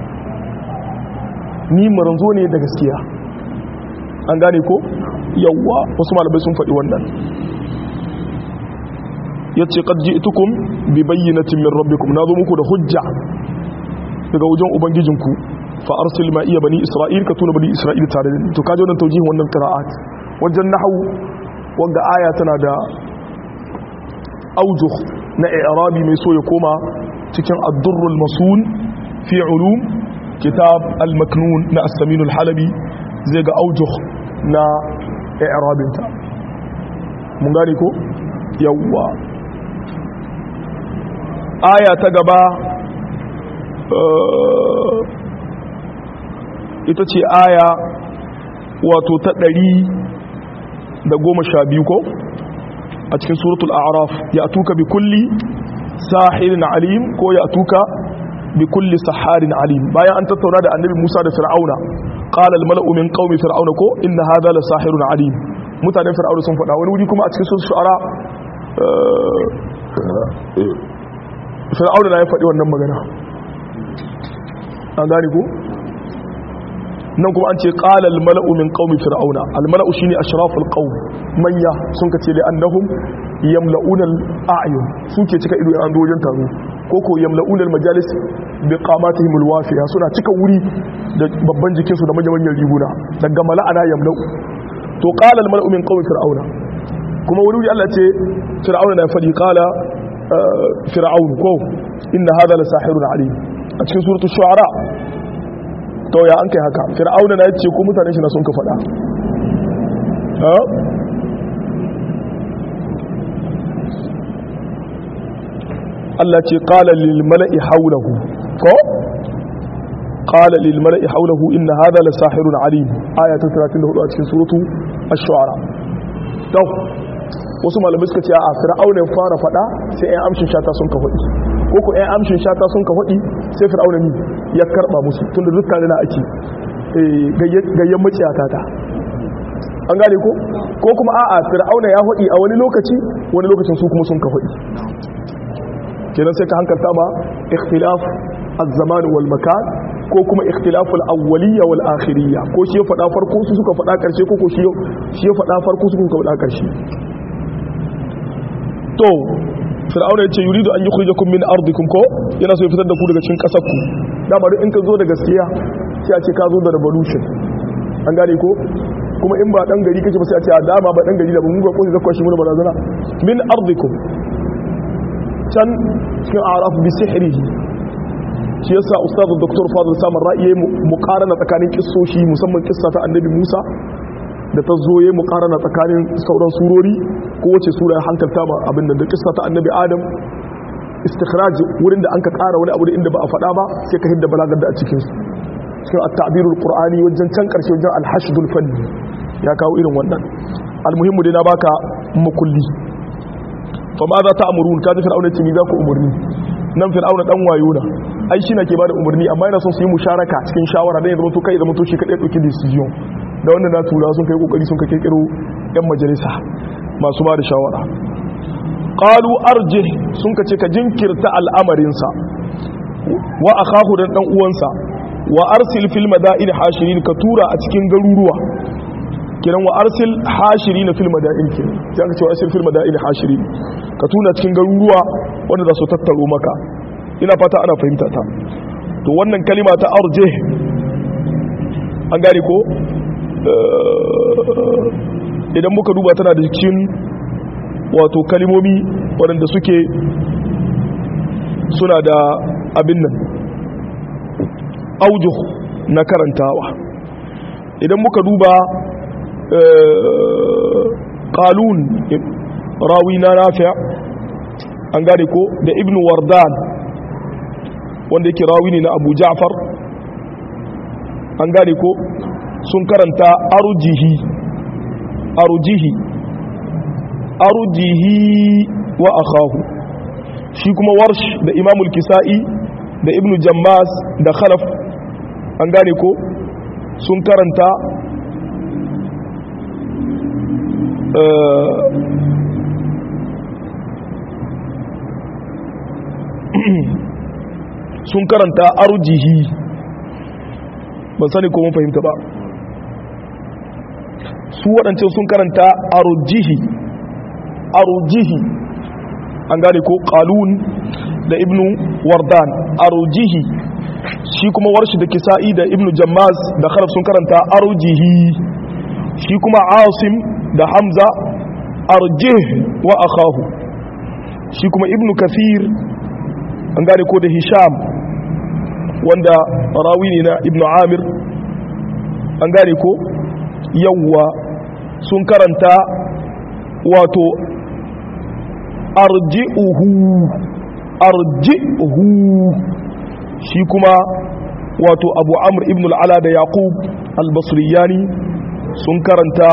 ni maranzo ne da gaskiya, an gane ko yawwa. wasu malamai sun faɗi wannan. yace qad ji'tukum bi bayyinatin min rabbikum, nazo muku da hujja daga wajen ubangijinku, fa arsil ma iya bani isra'il, ka tuna bani isra'il tare da ni. to kaje wannan taujihin wannan qira'at wajen nahwu wanda aya tana da aujuh na i'rabi mai so ya koma cikin ad-durrul masun fi ulum kitab al-maknun na as-samin al-halabi zai ga aujuh na i'rabinta mun gane ko yawwa aya ta gaba ita ce aya wato ta ɗari da goma sha biyu ko a cikin suratul a'raf ya tuka bi kulli sahirin alim ko ya tuka bi kulli saharin alim bayan an tattauna da annabi Musa da Fir'auna qala al-mala'u min qaumi fir'auna ko inna hadha la sahirun alim mutanen fir'auna sun faɗa wani wuri kuma a cikin suratul shu'ara fir'auna na ya faɗi wannan magana an gane ko nan kuma an ce qala al mala'u min qaumi fir'auna al mala'u shine ashraful qaum manya sun kace li annahum yamla'una al a'yun suke cika ido an wajen taro ko ko yamla'una al majalis bi qamatihim al wafiya suna cika wuri da babban jikin su da manyan manyan riguna daga mala'ana yamla'u to qala al mala'u min qaumi fir'auna kuma wuri Allah ce fir'auna na fadi qala fir'aun ko inna hadha la sahirun alim a cikin suratul shu'ara to ya an kai haka fir'auna na yace ko mutane shi na sun ka fada ha Allah ce qala lil mala'i hawlahu ko qala lil mala'i hawlahu inna hadha la sahirun alim aya ta talatin da hudu a cikin suratu ash-shu'ara to wasu malamai suka ce a fir'auna ya fara fada sai ɗan amshin shata sun ka faɗi ko ko ɗan amshin shata sun ka faɗi sai fir'auna ne ya karɓa musu tunda dukkan na ake gayyan maciyata ta an gane ko ko kuma a'a fir'auna ya faɗi a wani lokaci wani lokacin su kuma sun ka faɗi kenan sai ka hankalta ma ikhtilaf az-zaman wal makan ko kuma ikhtilaf al-awwaliyya wal akhiriyya ko shi ya faɗa farko su suka faɗa ƙarshe ko ko shi ya faɗa farko su suka faɗa ƙarshe to fir'auna yace yuridu an yukhrijakum min ardikum ko yana so ya fitar da ku daga cikin kasar ku dama duk in ka zo da gaskiya sai a ce ka zo da revolution an gane ko kuma in ba dan gari kake ba sai a ce a dama ba dan gari da ba mu ga ko zai kwashi mu da barazana min ardikum can cikin araf bi sihrihi shi yasa ustaz dr fadil samar ra'iye muqarana tsakanin kissoshi musamman kissa ta annabi Musa da ta zo yayin muqarana tsakanin sauran surori ko wace sura ya hankalta ba abin da kissa ta annabi Adam istikhraj wurin da anka ƙara wani abu da inda ba a faɗa ba sai ka hidda balagar da a cikin su cikin at-ta'birul qur'ani wajen can karshe wajen al-hashdul fanni ya kawo irin wannan al-muhimmu dai na baka makulli fa ma za ta amurun kaji fir'auna ce ni za ku umurni nan fir'auna dan wayo na ai shi na ke bada umurni amma yana son su yi musharaka cikin shawara dan ya zama to kai zama to shi kadai dauki decision da wannan na tura sun kai kokari sun kai kirkiro yan majalisa masu ba da shawara qalu arjih sun ka ce ka jinkirta al'amarin sa wa akahu dan dan uwansa wa arsil fil madain hashirin ka tura a cikin garuruwa kiran wa arsil hashirin fil madain ke sai ka ce wa arsil fil madain hashirin ka tuna cikin garuruwa wanda za su tattaro maka ina fata ana fahimta ta to wannan kalima ta arjih an gane ko idan muka duba tana da cikin wato kalimomi waɗanda suke suna da abin nan aujuh na karantawa idan muka duba qalun rawi na nafi' an gane ko da ibnu wardan wanda yake rawi ne na abu ja'far an gane ko sun karanta arjihi arjihi arjihi wa akhahu shi kuma warsh da imamul kisa'i da ibnu jammas da khalaf an gane ko sun karanta sun karanta arjihi ban sani ko mun fahimta ba su waɗancan sun karanta arjihi arjihi an gane ko qalun da ibnu wardan arjihi shi kuma warshi da kisa'i da ibnu jammaz da kharaf sun karanta arjihi shi kuma asim da hamza arjih wa akhahu shi kuma ibnu kathir an gane ko da hisham wanda rawi ne na ibnu amir an gane ko yawwa sun karanta wato arji'uhu arji'uhu shi kuma wato abu amr ibn al'ala da yaqub al-basriyani sun karanta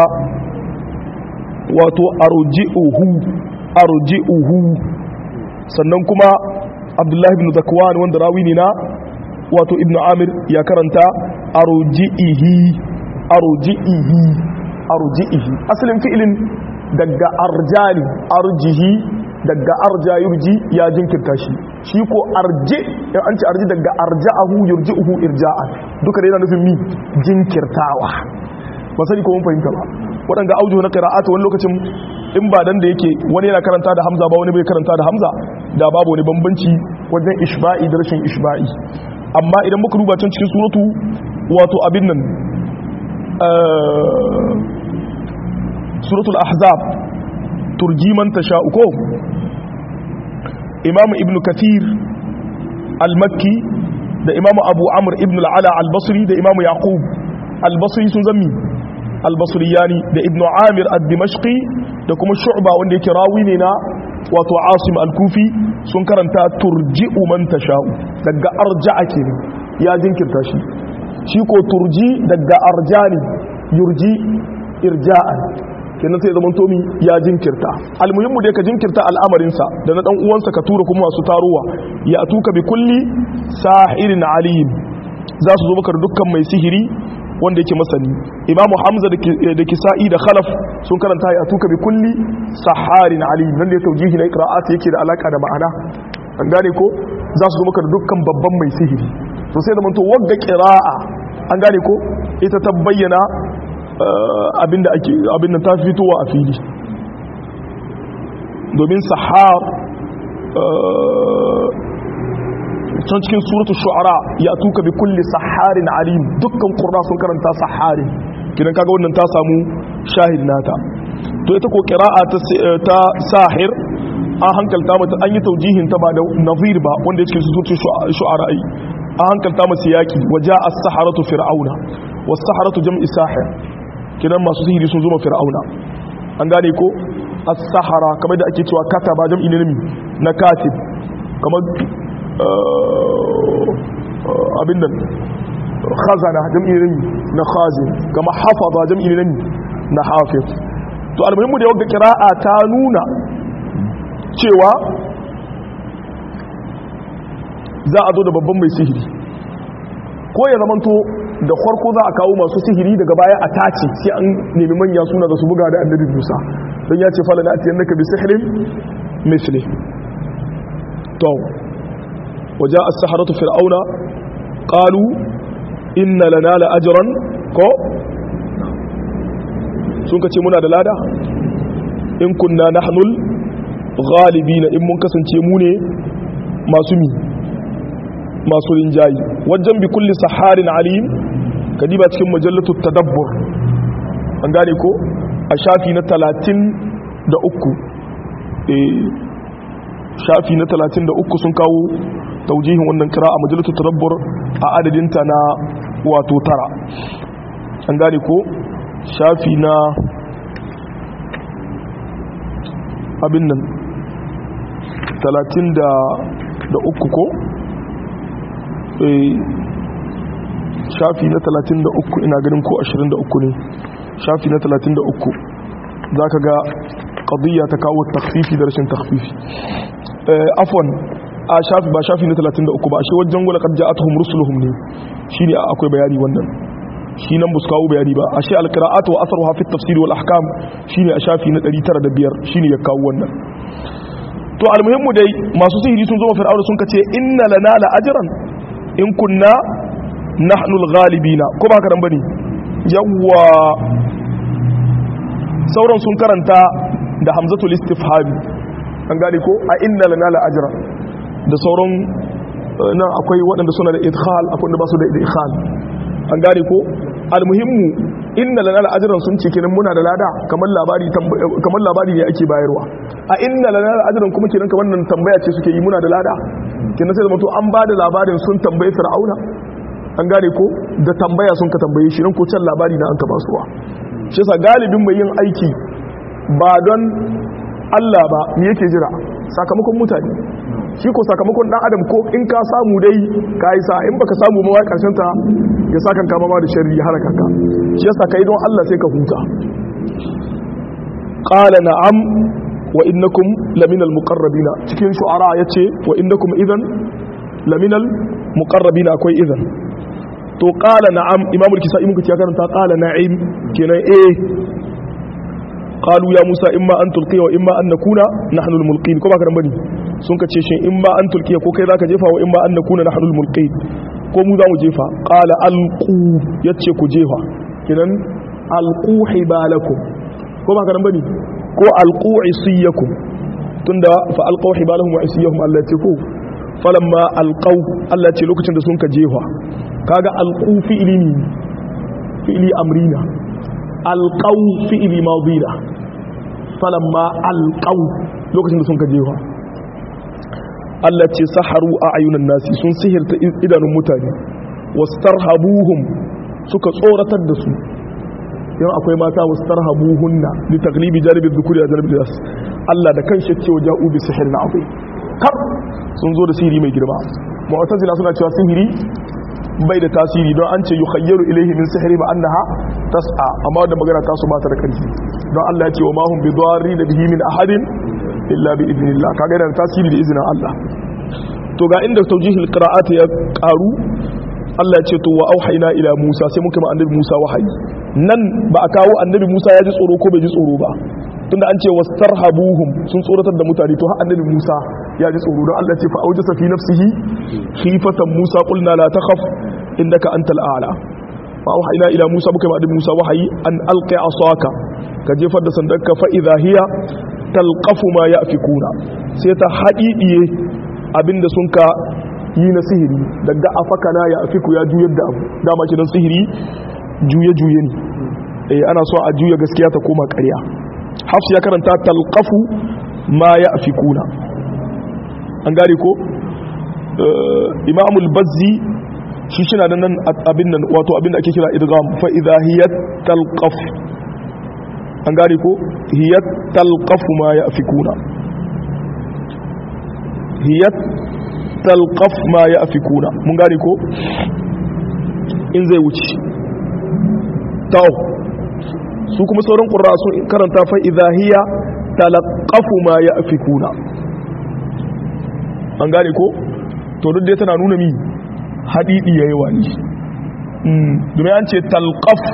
wato arji'uhu arji'uhu sannan kuma abdullahi ibn zakwan wanda rawi ne na wato ibn amir ya karanta arji'ihi arji'ihi arji'ihi asalin fi'ilin daga arjani arjihi daga arja yurji ya jinkirta shi shi ko arje in an ce arji daga arja'ahu yurji'uhu irja'an duka da yana nufin mi jinkirtawa ba sani ko mun fahimta ba waɗanda auju na qira'atu wani lokacin in ba dan da yake wani yana karanta da hamza ba wani bai karanta da hamza da babu wani bambanci wajen ishba'i da rashin ishba'i amma idan muka duba can cikin suratu wato abin nan suratul ahzab turji man tasha'u ko imam ibn kathir al-makki da imam abu amr ibn al-ala al-basri da imam yaqub al-basri sun zammi al-basriyani da ibn amir ad-dimashqi da kuma shu'ba wanda yake rawi ne na wato asim al-kufi sun karanta turji'u man tasha'u daga arja'a kenan ya jinkirta shi shi ko turji daga arjani yurji irja'an kenan sai zaman tomi ya jinkirta almuhimmu dai ka jinkirta al'amarinsa da na dan uwansa ka tura kuma masu taruwa ya atuka bi kulli sahirin alim za su zo maka dukkan mai sihiri wanda yake masani imamu hamza da kisa'i da khalaf sun karanta ya atuka bi kulli saharin alim nan da ya taujihi na qira'at yake da alaka da ma'ana an gane ko za su zo maka dukkan babban mai sihiri to sai zaman to wagga qira'a an gane ko ita ta bayyana abinda ake abinda ta fitowa a fili domin sahar can cikin suratul shu'ara ya tuka bi kulli saharin alim dukkan qurra sun karanta saharin kidan kaga wannan ta samu shahid nata to ita ko qira'a ta ta sahir an hankalta mata an yi taujihin ta ba da nazir ba wanda yake suratul shu'ara ai an hankalta mata yaki waja as-saharatu fir'auna was-saharatu jam'i sahir kidan masu sihiri sun zuma fir'auna an gane ko as-sahara kamar da ake cewa kataba jam'i ne na katib kamar abin nan khazana jam'i ne na khazin kamar hafaza jam'i ne na hafiz to almuhimmu da yadda qira'a ta nuna cewa za a zo da babban mai sihiri ko ya zamanto da farko za a kawo masu sihiri daga baya a tace sai an nemi manya suna da su buga da annabi Musa don ya ce fala na atiyannaka bi sihrin misli to waja as-saharatu fir'auna qalu inna lana la ajran ko sun kace muna da lada in kunna nahnul ghalibina in mun kasance mu ne masu mi masu rinjayi wajen bi kulli saharin alim kadiba cikin majallatu tadabbur an gane ko a shafi na talatin da uku eh shafi na talatin da uku sun kawo taujihin wannan kira a majallatu tadabbur a adadinta na wato tara an gane ko shafi na abin nan talatin da uku ko shafi na talatin da uku ina ganin ko ashirin da uku ne shafi na talatin da uku za ka ga ƙadiyya ta kawo takfifi da rashin takfifi afon a shafi ba shafi na talatin da uku ba a shi wajen wala ƙadja a tuhum rusuluhum ne shi ne akwai bayani wannan shi nan bus kawo bayani ba a shi alƙira'atu wa asar hafi tafsiri wal ahkam shi ne a shafi na ɗari tara da biyar shi ne ya kawo wannan to almuhimmu dai masu sihiri sun zo wa fir'auna sun kace inna lana la ajran in kunna nahnu al-ghalibina ko ba karan bane yawa sauran sun karanta da hamzatul istifham an gane ko a inna lana la ajran da sauran nan akwai waɗanda suna da idkhal akwai wanda ba su da idkhal an gane ko almuhimmu inna lana ajran sun ce kenan muna da lada kamar labari kamar labari ne ake bayarwa a inna lana ajran kuma kenan kamar nan tambaya ce suke yi muna da lada kenan sai zama to an bada labarin sun tambaye fir'auna an gane ko da tambaya sun ka tambaye shi nan ko can labari na an ka basuwa shi yasa galibin mai yin aiki ba don Allah ba me yake jira sakamakon mutane shi ko sakamakon dan adam ko in ka samu dai ka yi sa in baka samu mawa karshen ta ya saka kama ma da sharri har kanka shi yasa kai don Allah sai ka huta qala na'am wa innakum laminal muqarrabina cikin shu'ara yace wa innakum idan laminal muqarrabina akwai idan to qala na'am imamul kisa'i muka ce karanta qala na'im kenan eh qalu ya musa imma an tulqiya wa imma an nakuna nahnu al-mulqin ko ba ka bane sun kace shin imma an tulqiya ko kai zaka jefa wa imma an nakuna nahnu al-mulqin ko mu za mu jefa qala alqu yace ku jefa kidan alqu hibalakum ko ba ka bane ko alqu isiyakum tunda fa alqu hibalahum wa isiyahum Allah ce ko falamma alqaw Allah ce lokacin da sun ka jefa kaga alqu fi'li ne fi'li amrina alqaw fi'li madina falamma alqaw lokacin da sun ka jefa Allah ce saharu a ayunan nasi sun sihirta idanun mutane wastarhabuhum suka tsoratar da su yan akwai mata wastarhabuhunna li taglibi janibi dhukuri a janibi das Allah da kanshi ce waja'u bi sihrin azim kar sun zo da sihiri mai girma mu'tazila suna cewa sihiri bai da tasiri don an ce yukhayyaru ilayhi min sihri ma annaha tas'a amma da magana ta su ba ta da kanci don Allah ya ce wa ma hum bidarrin bihi min ahadin illa bi idnillah kaga da tasiri da izinin Allah to ga inda tawjihul qira'at ya karu Allah ya ce to wa auhayna ila Musa sai muka ma annabi Musa wahayi nan ba a kawo annabi Musa ya ji tsoro ko bai ji tsoro ba tunda an ce wastarhabuhum sun tsoratar da mutane to har annabi Musa ya ji tsoro don Allah ya ce fa aujasa fi nafsihi khifatan Musa qulna la takhaf innaka antal a'la fa auhayna ila Musa muka ma annabi Musa wahayi an alqi asaka ka jefar da sandarka fa idha hiya talqafu ma ya'fikuna sai ta haɗiɗiye abinda sun ka yi na sihiri daga afakana ya afiku ya juyar da abu dama kidan sihiri juye-juye ne eh ana so a juya gaskiya ta koma ƙarya hafs ya karanta talqafu ma ya'fikuna an gane ko imamul bazzi shi shi na nan abin nan wato abin da ake kira idgham fa idha hiya talqaf an gane ko hiya talqafu ma ya'fikuna hiya talqaf ma ya'fikuna mun gane ko in zai wuce taw su kuma sauran qurra sun karanta fa idha hiya talqafu ma ya'fikuna an gane ko to duk dai tana nuna mi hadidi yayi wani mm domin an ce talqaf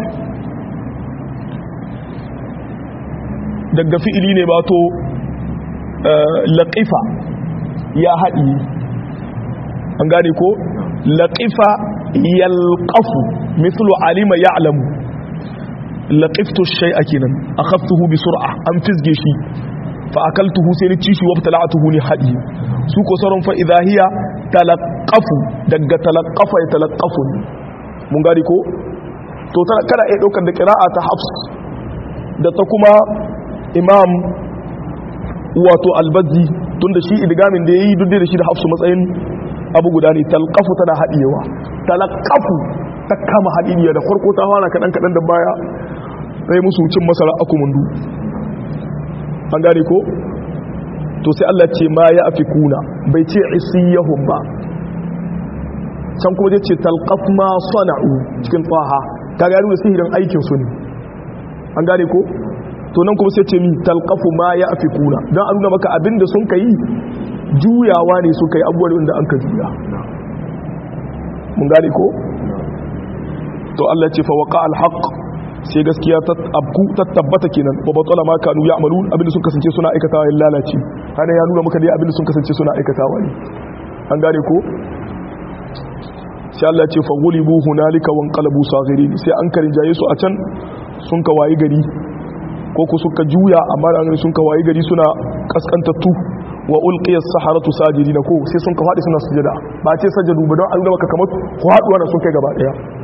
daga fi'ili ne ba to laqifa ya haɗi an gane ko laqifa yalqafu mithlu alima ya'lamu laqiftu shay'a kenan akhadtuhu bi sur'a an fizge shi fa akaltuhu sai ni ci shi wa tala'atuhu ni haɗi su ko sauran fa idha hiya talaqqafu daga talaqqafa ya talaqqafu mun gane ko to tana kana iya daukar da qira'a ta hafs da ta kuma imam wato albazzi tunda shi idgamin da yayi duk da shi da hafsu matsayin abu guda ne talqafu tana hadiyewa talaqafu ta kama hadiya da farko ta fara kadan kadan da baya sai musu cin masara akumundu an gane ko to sai Allah ce ma ya afikuna bai ce isiyahum ba can kuma zai ce talqaf ma sana'u cikin faha kaga ya nuna sihirin aikin su ne an gane ko to nan kuma sai ce mi talqafu ma ya afikuna dan a nuna maka abinda sun kai juyawa ne su kai abubuwan da an ka juya mun gane ko to Allah ce fa waqa alhaq sai gaskiya ta abku ta tabbata kenan wa batala ma kanu ya'malun abinda sun kasance suna aikatawa ya lalace hada ya nuna maka dai abinda sun kasance suna aikatawa ne an gane ko sai Allah ce fa ghulibu hunalika wanqalabu saghirin sai an karinjaye su a can sun ka wayi gari ko ku suka juya amma da sun ka wayi gari suna kaskantattu wa ulqiyas saharatu sajidina ko sai sun ka fadi suna sujada ba ce sajadu ba don an ga maka kamar ku haduwa na sun kai gaba daya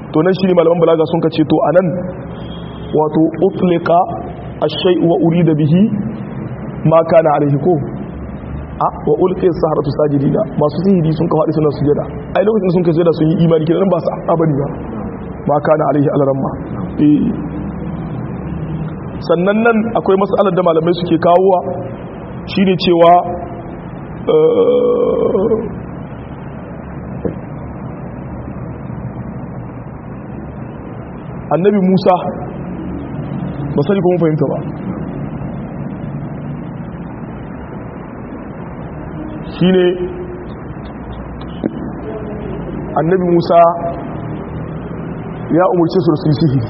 to nan shine malaman balaga sun kace to anan wato utliqa ash-shay'u wa urida bihi ma kana alayhi ko a wa ulqiya as-saharatu sajidina masu sihiri sun kawo suna sujada ai lokacin sun kace da sun yi imani kidan ba su abani ba ma kana alayhi al-ramma eh sannan nan akwai mas'alar da malamai suke kawowa shine cewa annabi Musa ba sani kuma fahimta ba shine annabi Musa ya umarci su su sihiri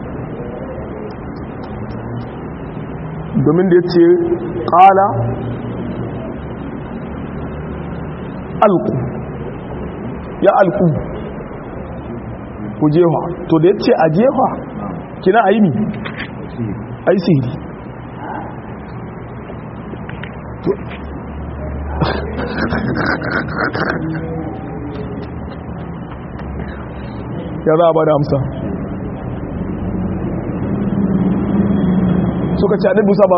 domin da ya ce ƙala alku ya alku ku jefa to da ya ce a jefa kina a yi mi a yi sihiri ya za a ba da amsa suka ce annabi Musa ba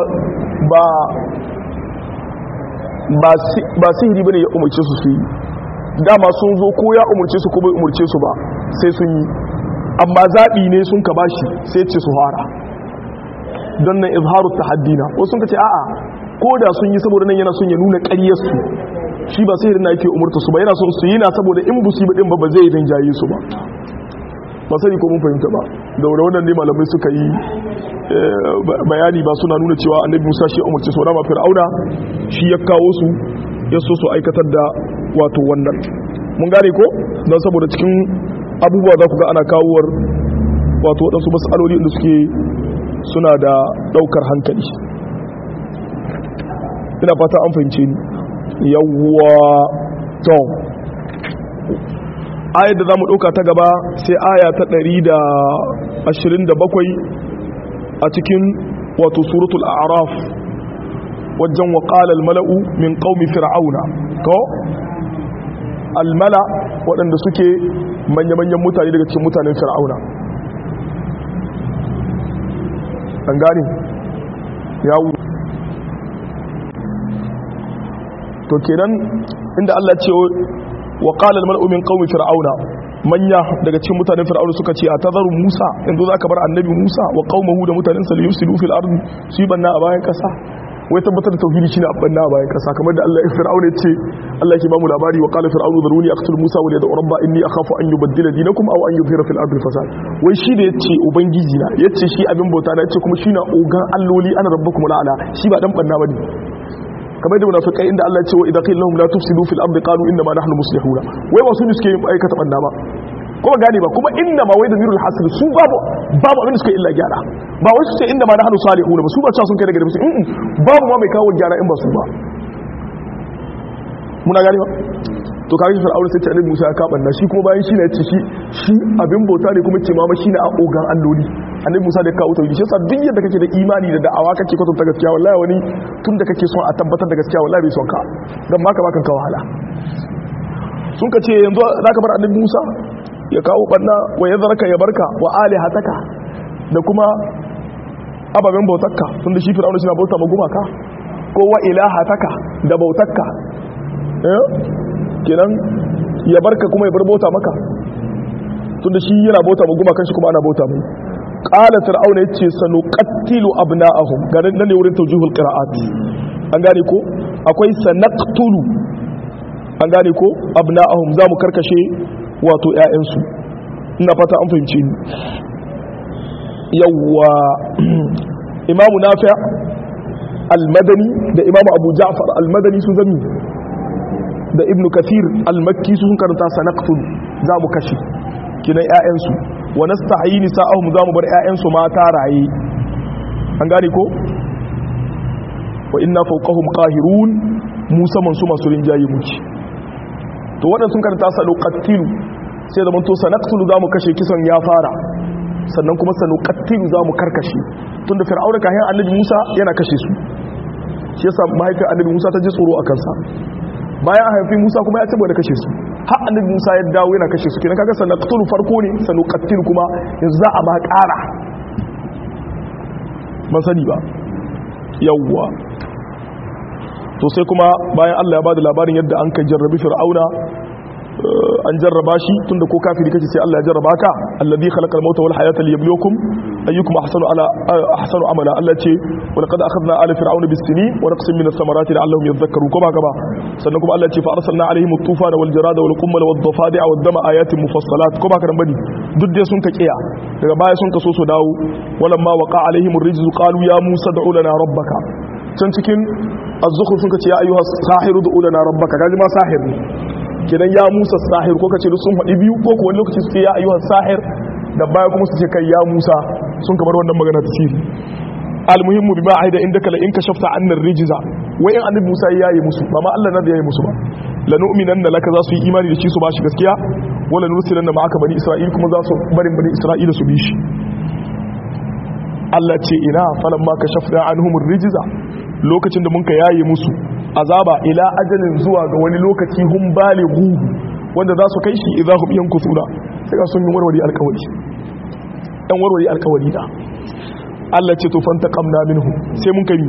ba sihiri bane ya umarce su su yi dama sun zo ko ya umarce su ko bai umarce su ba sai sun yi amma zaɓi ne sun ka bashi sai ce su fara don nan izharu tahaddina wasu sun ka ce a'a ko da sun yi saboda nan yana son ya nuna ƙaryarsu shi ba sihirin na yake umarta su ba yana son su yi na saboda in busi ba din ba ba zai rinjaye su ba ba sai ko mun fahimta ba da wannan ne malamai suka yi bayani ba suna nuna cewa annabi Musa shi umarci su rama fir'auna shi ya kawo su ya so su aikatar da wato wannan mun gane ko don saboda cikin abubuwa za ku ga ana kawowar wato waɗansu matsaloli da suke suna da ɗaukar hankali ina fata an fahimce ni yawwa to ayar da za mu ɗauka ta gaba sai aya ta ɗari da ashirin da bakwai a cikin wato suratul a'raf wajen waƙala almala'u min ƙaumi fir'auna ko almala waɗanda suke manya-manyan mutane daga cikin mutanen fir'auna an gane yawo to kenan inda Allah ce waƙala almala'u min ƙaumi fir'auna manya daga cikin mutanen fir'auna suka ce a tazaru Musa yanzu zaka bar annabi Musa wa qaumahu da mutanen sa yusilu fil ardi su yi banna a bayan kasa wai tabbatar da tauhidi shine a banna a bayan kasa kamar da Allah ya fir'auna ce Allah ke ba mu labari wa qala fir'aunu daruni aqtul Musa wa yad'u rabba inni akhafu an yubaddila dinakum aw an yuzhira fil ardi fasad wai shi da yace ubangiji na yace shi abin bauta na yace kuma shi na ogan alloli ana rabbukum la'ala shi ba dan banna bane kamar da munafikai inda Allah ya ce wa idza qila lahum la tufsidu fil ardi qalu inna ma nahnu muslihuna wai wasu ne suke yin aikata banna ba kuma gane ba kuma inna ma wai da mirul hasr su babu babu abin da suke illa gyara ba wai su ce inna ma nahnu salihuna ba su ba cewa sun kai daga da musu in babu ma mai kawo gyara in ba su ba muna gane ba to kage fir'auna sai ce annabi Musa ya kabanna shi kuma bayan shi ne ya ce shi shi abin bauta ne kuma ce ma shi ne a ogan alloli annabi Musa da kawo tauhidi shi yasa duk yadda kake da imani da da'awa kake kwatanta gaskiya wallahi wani tun da kake son a tabbatar da gaskiya wallahi bai son ka dan ma ka baka ka wahala sun ka ce yanzu zaka bar annabi Musa ya kawo banna wa yadharka ya barka wa alihataka da kuma ababen bautarka tunda shi fir'auna shi na bauta ma gumaka ko wa ilahataka da bautarka eh kenan ya barka kuma ya bar bauta maka tunda shi yana bauta ma gumakan shi kuma ana bauta mai qala fir'auna yace sanuqattilu abna'ahum ga nan ne wurin tawjihul qira'at an gane ko akwai sanaqtulu an gane ko abna'ahum zamu karkashe wato ƴaƴansu ina fata an fahimce ni yawwa imamu nafi' al-madani da imamu abu ja'far al-madani sun zami da ibnu kathir al-makki sun karanta sanaqtul zamu kashe kinan ƴaƴansu wa nasta'yi nisa'ahum zamu bar ƴaƴansu mata raye an gane ko wa inna fawqahum qahirun musa man su masu rinjaye muke to wadan sun karanta sanuqattilu sai zaman to sanaqtulu zamu kashe kisan ya fara sannan kuma sanuqattilu zamu karkashe tunda fir'auna kayan annabi Musa yana kashe su shi yasa mahaifiyar annabi Musa ta ji tsoro akan sa bayan haifi Musa kuma ya tabbata kashe su har annabi Musa ya dawo yana kashe su kenan kaga sanaqtulu farko ne sanuqattil kuma yanzu za a ma ƙara ban sani ba yawwa to sai kuma bayan Allah ya bada labarin yadda an kai jarrabi fir'auna an jarraba shi tunda ko kafiri kace sai Allah ya jarraba ka alladhi khalaqal mauta wal hayata liyabluwakum ayyukum ahsanu ala ahsanu amala Allah ce wa laqad akhadna ala fir'auna bis-sinin wa naqsim min ath-thamarati la'allahum yadhakkarun kuma gaba sannan kuma Allah ce fa arsalna alaihim at-tufana wal jarada wal qummala wad dafadi'a wad dama ayatin mufassalat kuma karan bani duk dai sun ka kiya daga baya sun ka so su dawo walamma waqa alaihim ar-rijzu qalu ya musa da'u lana rabbaka can cikin az-zukhruf sun ka ce ya ayyuhas sahiru da'u lana rabbaka kaji ma sahir ne kidan ya musa sahir ko kace sun faɗi biyu ko ko wani lokaci su ce ya ayyuhan sahir da baya kuma su ce kai ya musa sun kamar wannan magana ta sirri almuhimmu bi ma aida indaka la in kashafta annar rijza wai in annabi musa ya yi musu ba ma Allah na da yayi musu ba la nu'minanna laka za su yi imani da shi su bashi gaskiya wala nursilanna ma'aka bani isra'il kuma za su barin bani isra'ila su bi shi Allah ce ina falamma kashafna anhum ar-rijza lokacin da mun ka yaye musu azaba ila ajalin zuwa ga wani lokaci hum balighu wanda za su kai shi idza hum yankusuna sai ga sun yi warware alkawari dan warware alkawari da Allah ce to fantaqamna minhu sai mun kai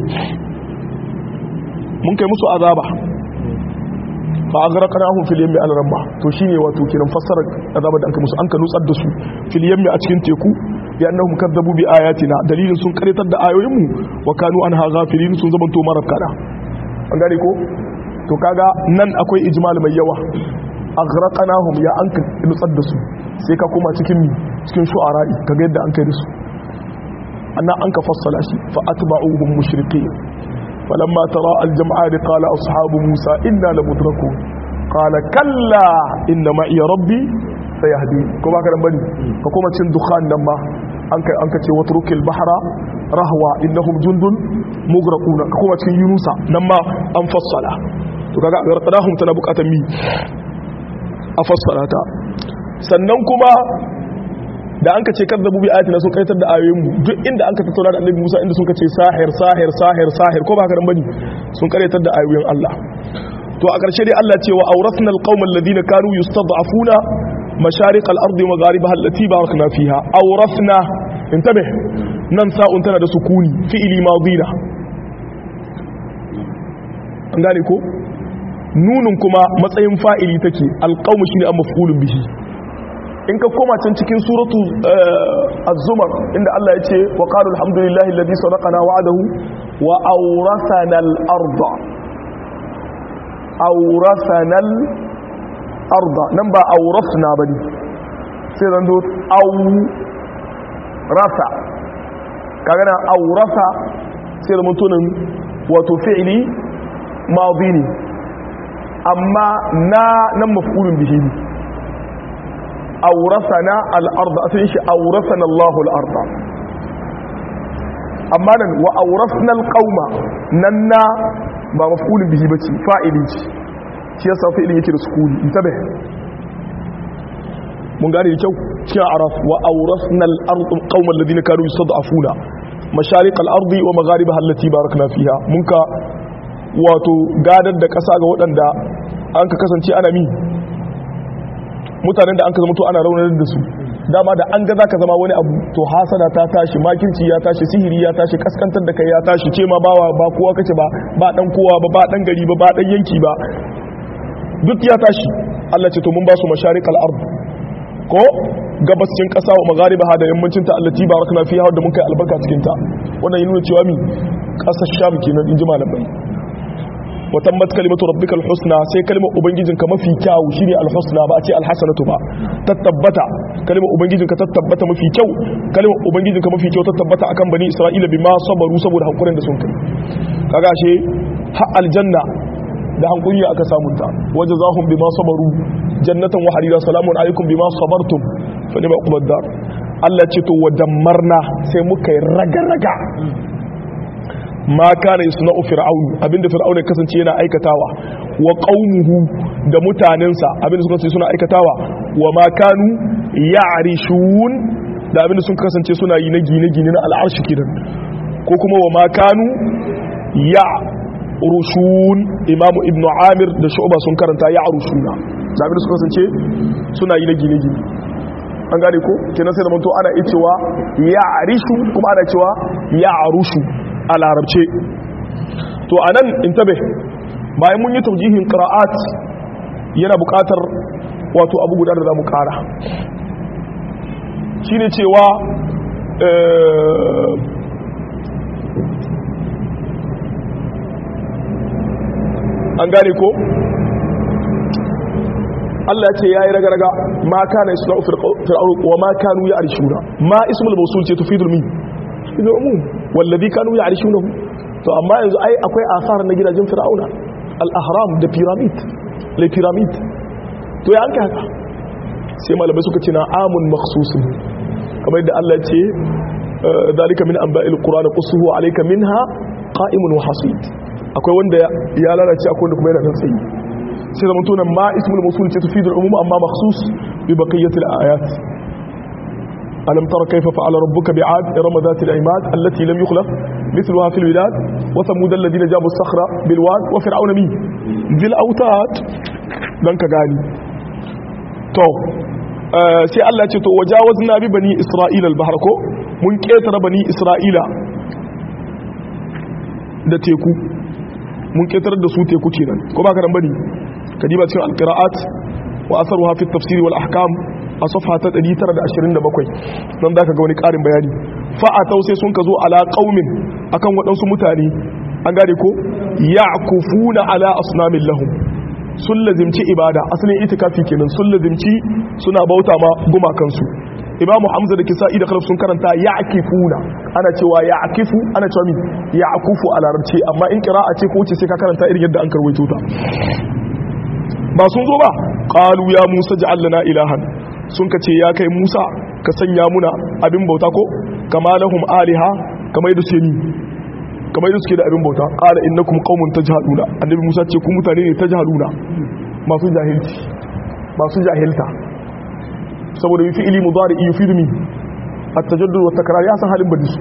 mun kai musu azaba fa aghraqnahum fil yammi al-ramma to shine wato kiran fassara azaba da aka musu an ka nutsar da su fil yammi a cikin teku ya annahum kadzabu bi ayatina dalilin sun karitar da ayoyinmu wa kanu anha ghafilin sun zaman to marafkada an gane ko to kaga nan akwai ijmal mai yawa aghraqnahum ya an nutsar da su sai ka koma cikin cikin shu'ara'i kaga yadda an kai da su anna an ka fassala shi fa atba'uhum mushriqin falamma tara al-jam'an qala ashabu musa inna lamudrakun qala kalla inna ma'iya rabbi sayahdi ko ba ka dan bane ka koma cikin dukhan nan ma an kai an kace watrukil bahra rahwa innahum jundun mugraquna ka koma cikin yunusa nan ma an fassala to kaga garqadahum tana bukatan mi a fassala ta sannan kuma da an kace kadzabu bi ayatina sun kaitar da ayoyin mu duk inda an ka tattauna da annabi Musa inda sun kace sahir sahir sahir sahir ko ba ka dan bane sun kaitar da ayoyin Allah to a ƙarshe dai Allah ce wa awrathna alqaumal ladina kanu yustad'afuna مشارق الأرض ومغاربها التي باركنا فيها أورثنا انتبه ننسى انتنا ده سكوني فئل ماضينا عندنا كو نون كما matsayin fa'ili take alqawm shine am maf'ulun bihi in ka koma can cikin suratu az-zumar inda Allah ya ce wa qalu alhamdulillahi alladhi sadaqana wa'adahu wa awrathana al-arda awrathana arda nan ba aurafna ba ne sai zan zo aurasa kagana aurasa sai da mutunin wato fi'ili mazi ne amma na nan mafulun bihi ne aurasa na al'arda a sun shi aurasa na allahu al'arda amma nan wa aurasna alƙauma nan na ba mafulun bihi ba ce fa'ili ce shi yasa fi'ilin yake da sukuni intabe mun gane da kyau cikin araf wa awrasna al-ardh qauman alladhina kanu yustad'afuna mashariq al-ardh wa magharibaha allati barakna fiha mun ka wato gadar da kasa ga waɗanda an ka kasance ana mi mutanen da an ka zama to ana raunar da su dama da an ga zaka zama wani abu to hasada ta tashi makirci ya tashi sihiri ya tashi kaskantar da kai ya tashi ce ma bawa ba kowa kace ba ba dan kowa ba ba dan gari ba ba dan yanki ba duk ya tashi Allah ce to mun ba su masharikal ard ko gabascin kasa wa magharibaha da yammacin ta allati barakna fiha da mun kai albarka cikin ta wannan yana cewa mi kasar sham kenan inji malamai wa tammat kalimatu rabbikal husna sai kalimar ubangijinka mafi kyau shine alhusna ba a ce alhasanatu ba tattabbata kalimar ubangijinka tattabbata mafi kyau kalimar ubangijinka mafi kyau tattabbata akan bani isra'ila bima sabaru saboda hankurin da sun kai kaga she ha aljanna da hankuri aka samu ta waje zahum bima sabaru jannatan wa harira salamun alaikum bima sabartum fa ne ba kuma dar Allah ce to wa dammarna sai muka yi raga-raga ma kana yasna'u fir'aun abinda fir'aun ya kasance yana aikatawa wa qaumuhu da mutanensa abinda suka kasance suna aikatawa wa ma kanu ya'rishun da abinda sun kasance suna yi na gine-gine na al'arshi kidan ko kuma wa ma kanu ya rushun imamu ibnu amir da shu'ba sun karanta ya rushuna zabir su kasance suna yi na gine-gine an gane ko kenan sai da manto ana iya cewa ya arishu kuma ana cewa ya arushu a larabce to anan intabe bayan mun yi tawjihin qira'at yana buƙatar wato abu guda da zamu ƙara shine cewa an gane ko Allah ce yayi raga-raga ma kana isma'u fir'aun wa ma kanu ya'rishuna ma ismul mawsul ce tufidul min idan umum wallazi kanu ya'rishunahu to amma yanzu ai akwai asar na gidajen fir'auna al-ahram da pyramid le pyramid to ya anka haka sai malamai suka ce na amun makhsusun kamar yadda Allah ce dalika min anba'il qur'ani qussuhu alayka minha qa'imun wa hasid akwai wanda ya lalace akwai wanda kuma yana nan tsayi sai zaman tunan ma ismul mawsul ce tufidul umum amma makhsus bi baqiyatil ayat alam tara kayfa fa'ala rabbuka bi'ad irama dhatil imad allati lam yukhlaq mithluha fil bilad wa thamud alladhina jabu as-sakhra bil wad wa fir'auna min dhil awtad dan ka gani to sai Allah ce to wajawazna bi bani isra'ila al-bahr ko mun ketara bani isra'ila da teku mun ketar da su teku kenan ko ba ka nan bane kadiba cikin alqiraat wa atharuha fi at-tafsir wal ahkam a safha ta ɗari tara da ashirin da bakwai dan zaka ga wani karin bayani fa atau sai sun ka zo ala qaumin akan wadansu mutane an gane ko ya'kufuna ala asnamin lahum sun lazimci ibada asalin itikafi kenan sun lazimci suna bauta ma gumakansu imamu hamza da kisa'i da khalaf sun karanta ya'kifuna ana cewa ya'kifu ana cewa min ya'kufu a larabci amma in qira'a ce ko wuce sai ka karanta irin yadda an karwaito ta ba sun zo ba qalu ya musa ja'al lana ilahan sun kace ya kai musa ka sanya muna abin bauta ko kama lahum aliha kamar yadda suke ni kamar yadda suke da abin bauta qala innakum qaumun tajhaluna annabi musa ce ku mutane ne tajhaluna masu jahilci masu jahilta saboda yi fi'ili mudari yufidu min at-tajaddud wa takrar ya san halin badisu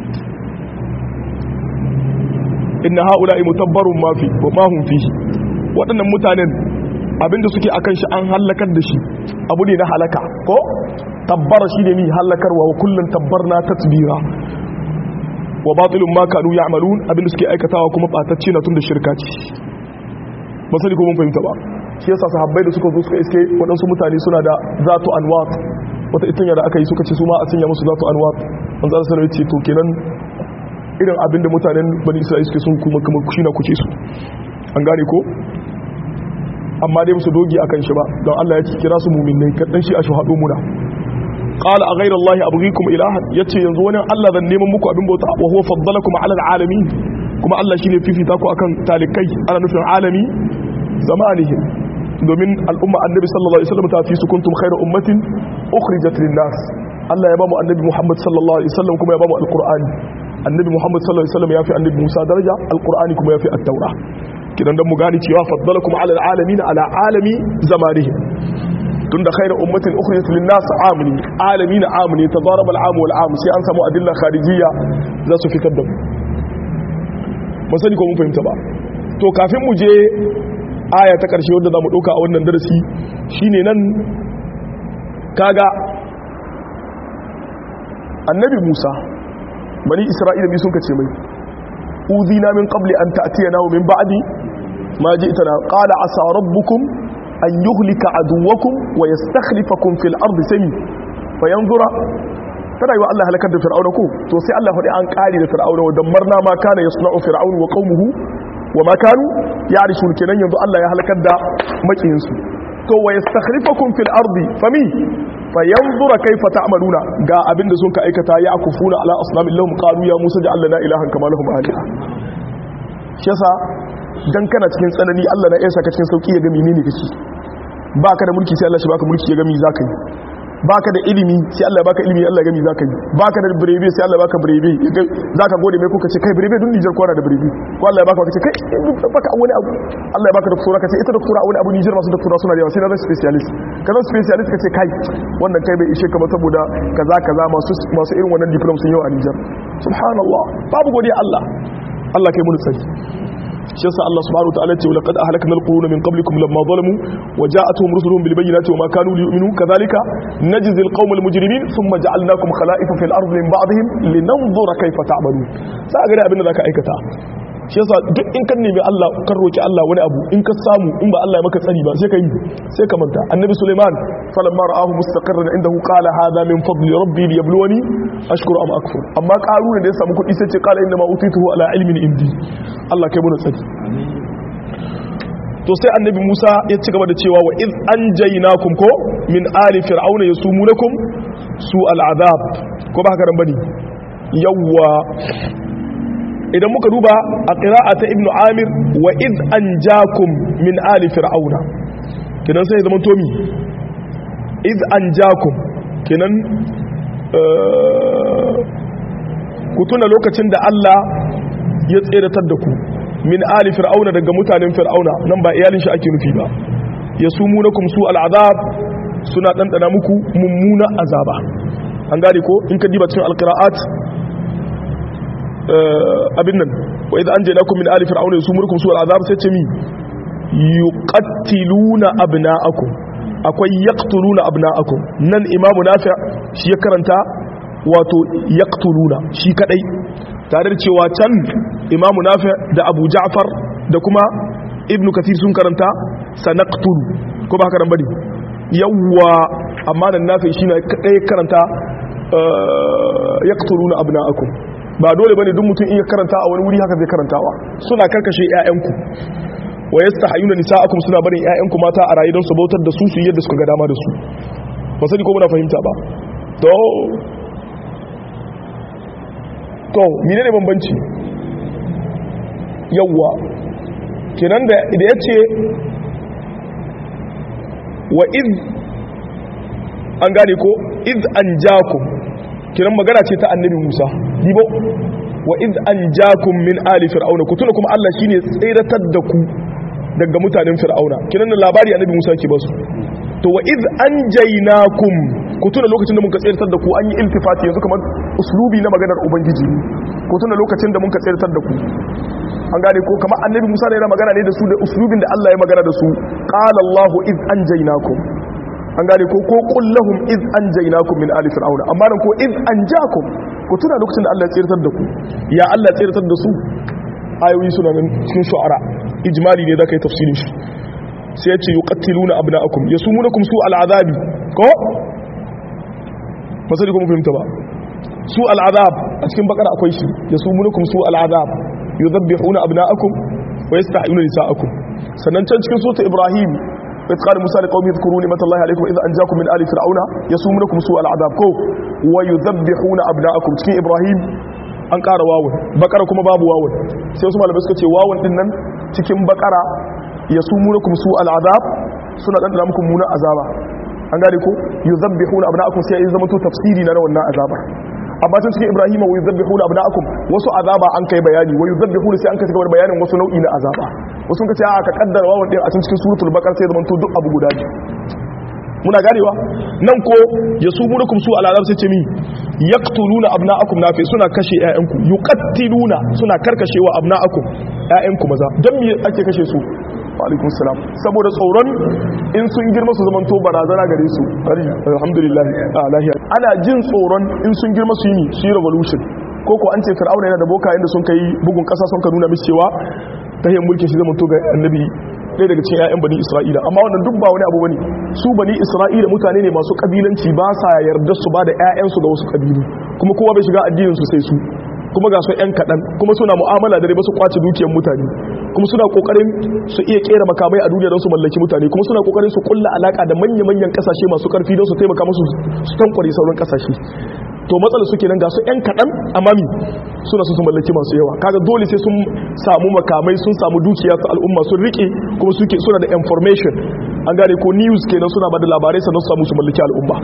inna haula'i mutabbarun ma fi wa ma hum fihi wadannan mutanen abinda suke akan shi an halakar da shi abu ne na halaka ko tabbara shi ne ni halakarwa wa kullun tabbarna tatbira wa batilun ma kanu ya'malun abinda suke aikatawa kuma batacce na tun da shirka ce ba sai ko mun fahimta ba shi yasa sahabbai da suka zo suka iske waɗansu mutane suna da zatu anwat wata itinya da aka yi suka ce su ma a sanya musu zatu anwat an zara sanar ce to kenan irin abinda mutanen bani isra'ila suke sun kuma kuma shi na kuce su an gane ko amma dai musu dogi akan shi ba don Allah ya ce kira su mu'minai kadan shi a shuhadu muna qala a ghayra allahi abghikum ilahan yace yanzu wani Allah zan neman muku abin bauta wa huwa faddalakum ala alalamin kuma Allah shine fifita ku akan talikai ana nufin alami zamanihim domin al'umma annabi sallallahu alaihi wasallam ta fi su kuntum khairu ummatin ukhrijat lin-nas Allah ya ba mu annabi Muhammad sallallahu alaihi wasallam kuma ya ba mu alqur'ani annabi Muhammad sallallahu alaihi wasallam ya fi annabi Musa daraja alqur'ani kuma ya fi at-taura kidan dan mu gane cewa faddalakum ala alalamin ala alami zamanihim tunda khairu ummatin ukhrijat lin-nas amini alamin amini tadaraba al-am wal-am sai an samu adilla kharijiyya za su fitar da mu mun sani ko mun fahimta ba to kafin mu je aya ta ƙarshe wadda za mu ɗauka a wannan darasi shine nan kaga annabi musa bani isra'ila bi sun kace mai uzina min qabli an ta'tiyana wa min ba'di ma ji'tana qala asa rabbukum an yuhlika aduwwakum wa yastakhlifakum fil ardi sami fayanzura tana yi wa Allah halakar da fir'auna ko to sai Allah faɗi an ƙari da fir'auna wa dammarna ma kana yasna'u fir'aun wa qaumuhu wa ma kanu ya'rishun kenan yanzu Allah ya halakar da makiyin su to wa yastakhlifakum fil ardi fami fayanzura kayfa ta'maluna ga abinda sun ka aikata ya akufuna ala asnamin lahum qalu ya musa ja'al lana ilahan kama lahum aliha shi yasa dan kana cikin tsanani Allah na yasa ka cikin sauki ya ga menene kake baka da mulki sai Allah shi baka mulki ya ga me zaka yi baka da ilimi sai Allah baka ilimi Allah gami zaka yi baka da birebe sai Allah baka birebe zaka gode mai kuka ce kai birebe dun Niger kwana da birebe ko Allah ya baka kace kai baka wani abu Allah ya baka doktora kace ita doktora wani abu Niger masu doktora suna da yawa sai na specialist kaza specialist kace kai wannan kai bai ishe ka ba saboda kaza kaza masu masu irin wannan diploma sun yau a Niger subhanallah babu godiya Allah Allah kai mun tsari shi yasa Allah subhanahu wa ta'ala ce laqad ahlakna al-quruna min qablikum lamma zalamu wa ja'atuhum rusuluhum bil bayyinati wa ma kanu liyu'minu kadhalika najzi al-qawma al-mujrimin thumma ja'alnakum khala'ifa fil ardi min ba'dihim linanzura kayfa ta'malun sai ga abin da zaka aikata shi yasa duk in kan nemi Allah kan roki Allah wani abu in ka samu in ba Allah ya maka tsari ba sai ka yi sai ka manta annabi Sulaiman falamma ra'ahu mustaqirran indahu qala hadha min fadli rabbi liyabluwani ashkuru am akfur amma qaruna da ya samu kudi sai ce qala inna ma utituhu ala ilmin indi Allah kai mu tsari to sai annabi Musa ya ci gaba da cewa wa iz anjaynakum ko min ali fir'auna yasumunakum su al'azab ko ba haka ran bane yawwa idan muka duba a qira'ata ibnu amir wa iz anjakum min ali fir'auna kidan sai zaman tomi iz anjakum kinan ku tuna lokacin da Allah ya tseratar da ku min ali fir'auna daga mutanen fir'auna nan ba iyalin shi ake nufi ba yasumunakum su al'azab suna dandana muku mummuna azaba an gane ko in ka diba cikin alqira'at abin nan wa idan anjaynakum min ali fir'auna yasumurukum su al'azab sai ce mi yuqattiluna abna'akum akwai yaqtuluna abna'akum nan imamu nafi' shi ya karanta wato yaqtuluna shi kadai tare da cewa can imamu nafi' da abu ja'far da kuma ibnu kathir sun karanta sanaqtulu ko ba haka ran bane yawwa amma nan nafi' shi ne kadai karanta yaqtuluna abna'akum ba dole bane duk mutum in ya karanta a wani wuri haka zai karantawa suna karkashe ƴaƴanku wa yastahayuna nisa'akum suna barin ƴaƴanku mata a rayu don su bautar da su su yadda suka ga dama da su ba sani ko muna fahimta ba to to menene bambanci yawa kenan da da yace wa iz an gane ko iz anjakum kiran magana ce ta annabi Musa dibo wa iz anjakum min ali fir'auna kutuna kuma Allah shine tsiratar da ku daga mutanen fir'auna kiran da labari annabi Musa ke basu to wa iz anjaynakum kutuna lokacin da muka tsiratar da ku an yi iltifati yanzu kamar uslubi na maganar ubangiji kutuna lokacin da muka tsiratar da ku an gane ko kamar annabi Musa ne yana magana ne da su da uslubin da Allah ya magana da su qala Allahu iz anjaynakum an gane ko ko kullahum iz anjaynakum min ali fir'auna amma nan ko iz anjakum ku tuna lokacin da Allah ya tsirtar da ku ya Allah ya tsirtar da su ayoyi suna nan cikin shu'ara ijmali ne da kai tafsirin shi sai ya ce yuqattiluna abna'akum yasumunakum su al'azabi ko ba sai ku fahimta ba su al'azab a cikin bakara akwai shi yasumunakum su al'azab yudabbihuna abna'akum wa yastahiyuna nisa'akum sannan can cikin sura ibrahim إذ قال موسى لقومه اذكروا نعمة الله عليكم إذا أنجاكم من آل فرعون يسومونكم سوء العذاب كو ويذبحون أبناءكم cikin Ibrahim an ƙara wawun bakara kuma babu wawun sai wasu malamai suka ce wawun din nan cikin bakara yasumunukum su'al al'azab suna dan da muku munan azaba an gane ko yuzabbihuna abna'akum sai ya zama to tafsiri na wannan azaba amma tun cikin Ibrahim wa yuzabbihuna abna'akum wasu azaba an kai bayani wa yuzabbihuna sai an kai gabar bayanin wasu nau'i na azaba wasu sun kace a ka kaddara wawan din a cikin suratul baqara sai zaman to duk abu guda ne muna garewa nan ko yasumunukum su al'azab sai ce mi yaqtuluna abna'akum nafi suna kashe ƴaƴanku yuqattiluna suna karkashewa abna'akum ƴaƴanku maza dan me ake kashe su alaikum salam saboda tsoron in sun girma su zaman to barazana gare su alhamdulillah lahiya ana jin tsoron in sun girma su yi su yi revolution ko ko an ce fir'auna yana da boka inda sun kai bugun kasa sun ka nuna mishi cewa tahiyar mulkin shi zaman to ga annabi ɗaya daga cikin ƴaƴan bani isra'ila amma wannan duk ba wani abu bane su bani isra'ila mutane ne masu kabilanci ba sa yarda su ba da ƴaƴansu ga wasu kabilu kuma kowa bai shiga addinin su sai su kuma ga su ƴan kaɗan kuma suna mu'amala da riba su kwace dukiyar mutane kuma suna kokarin su iya kera makamai a duniya don su mallaki mutane kuma suna kokarin su kulla alaka da manya-manyan kasashe masu karfi don su taimaka musu su tankware sauran kasashe to matsalar suke nan ga su ƴan kaɗan amma mi suna su mallaki masu yawa kaga dole sai sun samu makamai sun samu dukiya ta al'umma sun rike kuma suke suna da information an gane ko news kenan suna ba da labarai sannan su samu su mallaki al'umma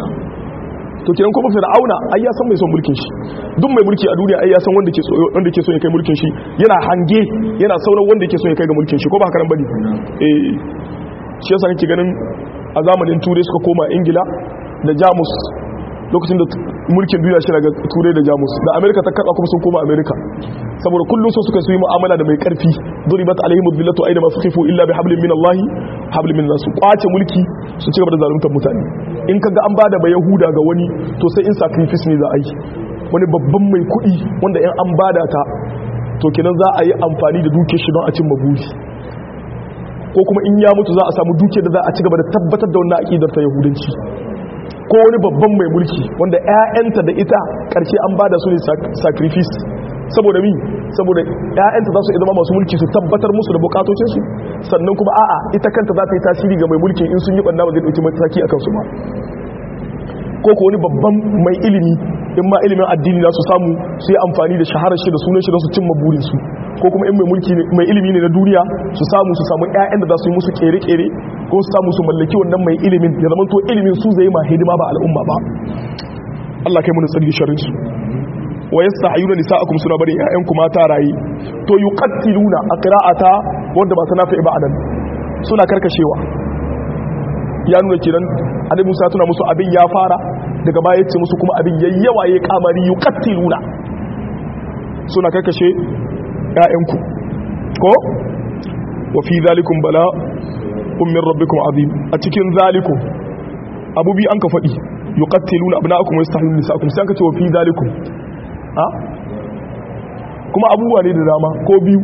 to kenan kuma fir'auna ai ya san mai son mulkin shi duk mai mulki a duniya ai ya san wanda ke so wanda ke so ya kai mulkin shi yana hange yana sauran wanda ke so ya kai ga mulkin shi ko ba haka nan bane eh shi yasa kake ganin a zamanin turai suka koma ingila da jamus lokacin da mulkin duniya shi daga turai da jamus da amerika ta karɓa kuma sun koma amerika saboda kullum so suka su yi mu'amala da mai karfi duribat alaihim billatu aina masu khifu illa bi hablin min allahi hablin min nas kwace mulki su ci gaba da zaluntar mutane in kaga an bada ba yahuda ga wani to sai in sacrifice ne za a yi wani babban mai kuɗi wanda in an bada ta to kenan za a yi amfani da duke shi don a cimma buri ko kuma in ya mutu za a samu duke da za a ci gaba da tabbatar da wannan aqidar ta yahudanci ko wani babban mai mulki wanda ƴaƴanta da ita ƙarshe an bada su ne sacrifice saboda mi saboda ƴaƴanta za su zama masu mulki su tabbatar musu da bukatocinsu sannan kuma a'a ita kanta za ta yi tasiri ga mai mulki in sun yi ɓanna ba zai ɗauki mataki a kansu ba ko ko wani babban mai ilimi in ma ilimin addini za su samu su yi amfani da shaharar shi da sunan shi don su cimma burinsu ko kuma in mai mulki mai ilimi ne na duniya su samu su samu ƴaƴan da za su yi musu kere-kere ko su samu su mallaki wannan mai ilimin ya zama to ilimin su zai ma hidima ba al'umma ba Allah kai mu tsari sharrin su wa yastahiyuna nisa'akum suna barin ƴaƴan ku mata rayi to yuqattiluna a qira'ata wanda ba ta nafi ba anan suna karkashewa ya nuna kiran annabi Musa tuna musu abin ya fara daga baya yace musu kuma abin yayyawa yayi kamari yuqattiluna suna karkashe ƴaƴanku ko wa fi zalikum bala min rabbikum azim a cikin zalikum abu bi an ka fadi yuqattiluna abna'akum wa yastahyuna nisa'akum sai an ka ce wa fi zalikum ha kuma abubuwa ne da dama ko biyu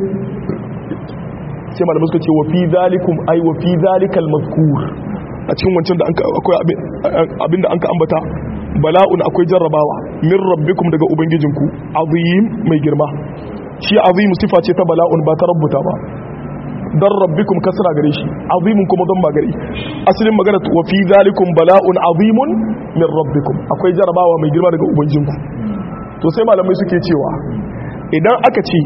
sai malamai suka ce wa fi zalikum ay wa fi zalikal mazkur a cikin wancan da akwai abin da an ka ambata bala'un akwai jarrabawa min rabbikum daga ubangijinku azim mai girma shi azim sifa ce ta bala'un ba ta rabbuta ba dan rabbikum kasra gare shi azimun kuma don ba gare asalin magana wa fi zalikum bala'un azimun min rabbikum akwai jarrabawa mai girma daga ubangijinku to sai malamai suke cewa idan aka ce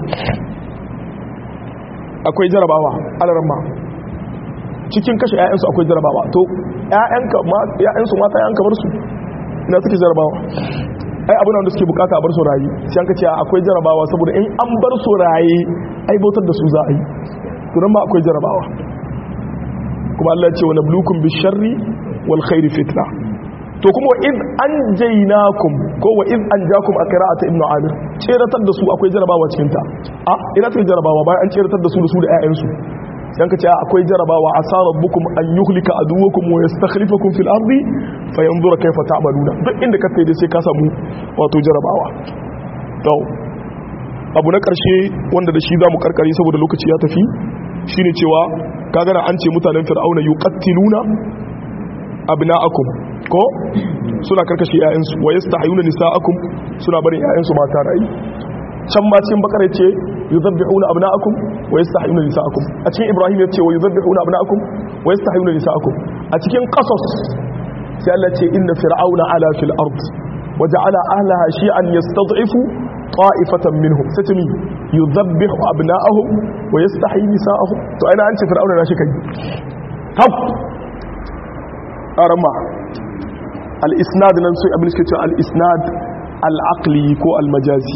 akwai jarrabawa alaramma cikin kashe ƴaƴansu akwai jarabawa to ƴaƴanka ma ƴaƴansu mata ƴaƴanka bar su ina suke jarabawa ai abin da suke bukata a bar su rayi sai an kace akwai jarabawa saboda in an bar su rayi ai bautar da su za a yi to nan ma akwai jarabawa kuma Allah ya ce wa nabluukum bisharri wal khairi fitna to kuma wa id anjaynakum ko wa id anjakum a qira'ati ibnu amir ceratar da su akwai jarabawa cikin ta a ina take jarabawa bayan an ceratar da su da su da ƴaƴansu dan ka ce akwai jarabawa asa rabbukum an yuhlika aduwakum wa yastakhlifakum fil ardi fayanzura kayfa ta'maluna duk inda ka kai dai sai ka samu wato jarabawa to abu na karshe wanda da shi zamu karkare saboda lokaci ya tafi shine cewa kaga na an ce mutanen fir'auna yuqattiluna abna'akum ko suna karkashe ƴaƴansu wa yastahiyuna nisa'akum suna barin ƴaƴansu mata rayi can ma cikin bakara ce yuzabbihuna abna'akum wa yastahiyuna nisa'akum a cikin ibrahim ya ce wa yuzabbihuna abna'akum wa yastahiyuna nisa'akum a cikin qasas sai Allah ce inna fir'auna ala fil ard wa ja'ala ahlaha shi'an yastad'ifu ta'ifatan minhum satmi yuzabbihu abna'ahum wa yastahiyi nisa'ahum to ina an ce fir'auna na shi kai tab arama al isnad nan sai abin suke ce al isnad al aqli ko al majazi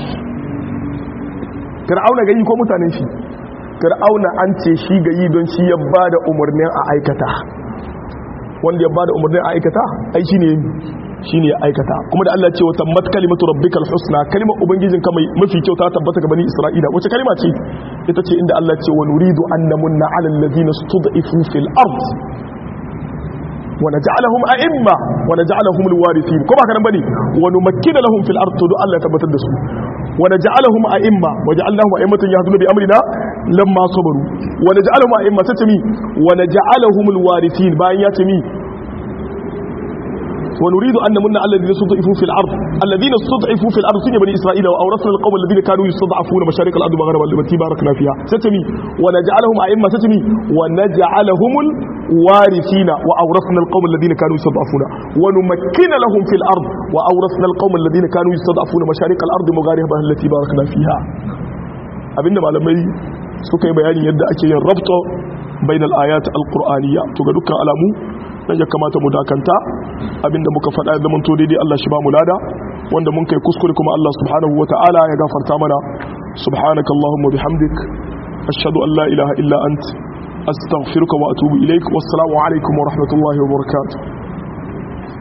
fir'auna gayi ko mutanen shi fir'auna an ce shi gayi don shi ya bada umarnin a aikata wanda ya bada umarnin a aikata ai shine shine ya aikata kuma da Allah ya ce wa tammat kalimatu rabbikal husna kalimar ubangijinka mai mafi kyau ta tabbata ga bani isra'ila wace kalima ce ita ce inda Allah ya ce wa nuridu an namunna ala alladhina stud'ifu fil ard wa naj'alahum a'imma wa naj'alahum alwarithin ko ba kana bane wa numakkina lahum fil ard to Allah ya tabbatar da su wa naj'alahum a'imma wa ja'alnahum a'immatan yahduna bi amrina lamma sabaru wa naj'alahum a'imma tatmi wa naj'alahum alwarithin bayan ya tami wa nuridu an namunna alladhina stud'ifu fil ard alladhina stud'ifu fil ard sunni bani isra'ila wa awrasna alqawma alladhina kanu yustad'afuna masharik al-ard wa maghrib allati barakna fiha tatmi wa naj'alahum a'imma tatmi wa naj'alahum وارثين وأورثنا القوم الذين كانوا يستضعفون ونمكن لهم في الأرض وأورثنا القوم الذين كانوا يستضعفون مشارق الأرض مغاربها التي باركنا فيها abinda malamai suka yi bayani yadda ake yin rabta bainal ayat alqur'aniyya to ga dukkan alamu dan ya kamata mu dakanta abinda muka faɗa zaman to daidai Allah shi ba mu lada wanda mun kai kuskure kuma Allah subhanahu wataala ya gafarta mana subhanakallahumma bihamdik ashhadu an la ilaha illa ant أستغفرك وأتوب إليك والسلام عليكم ورحمة الله وبركاته.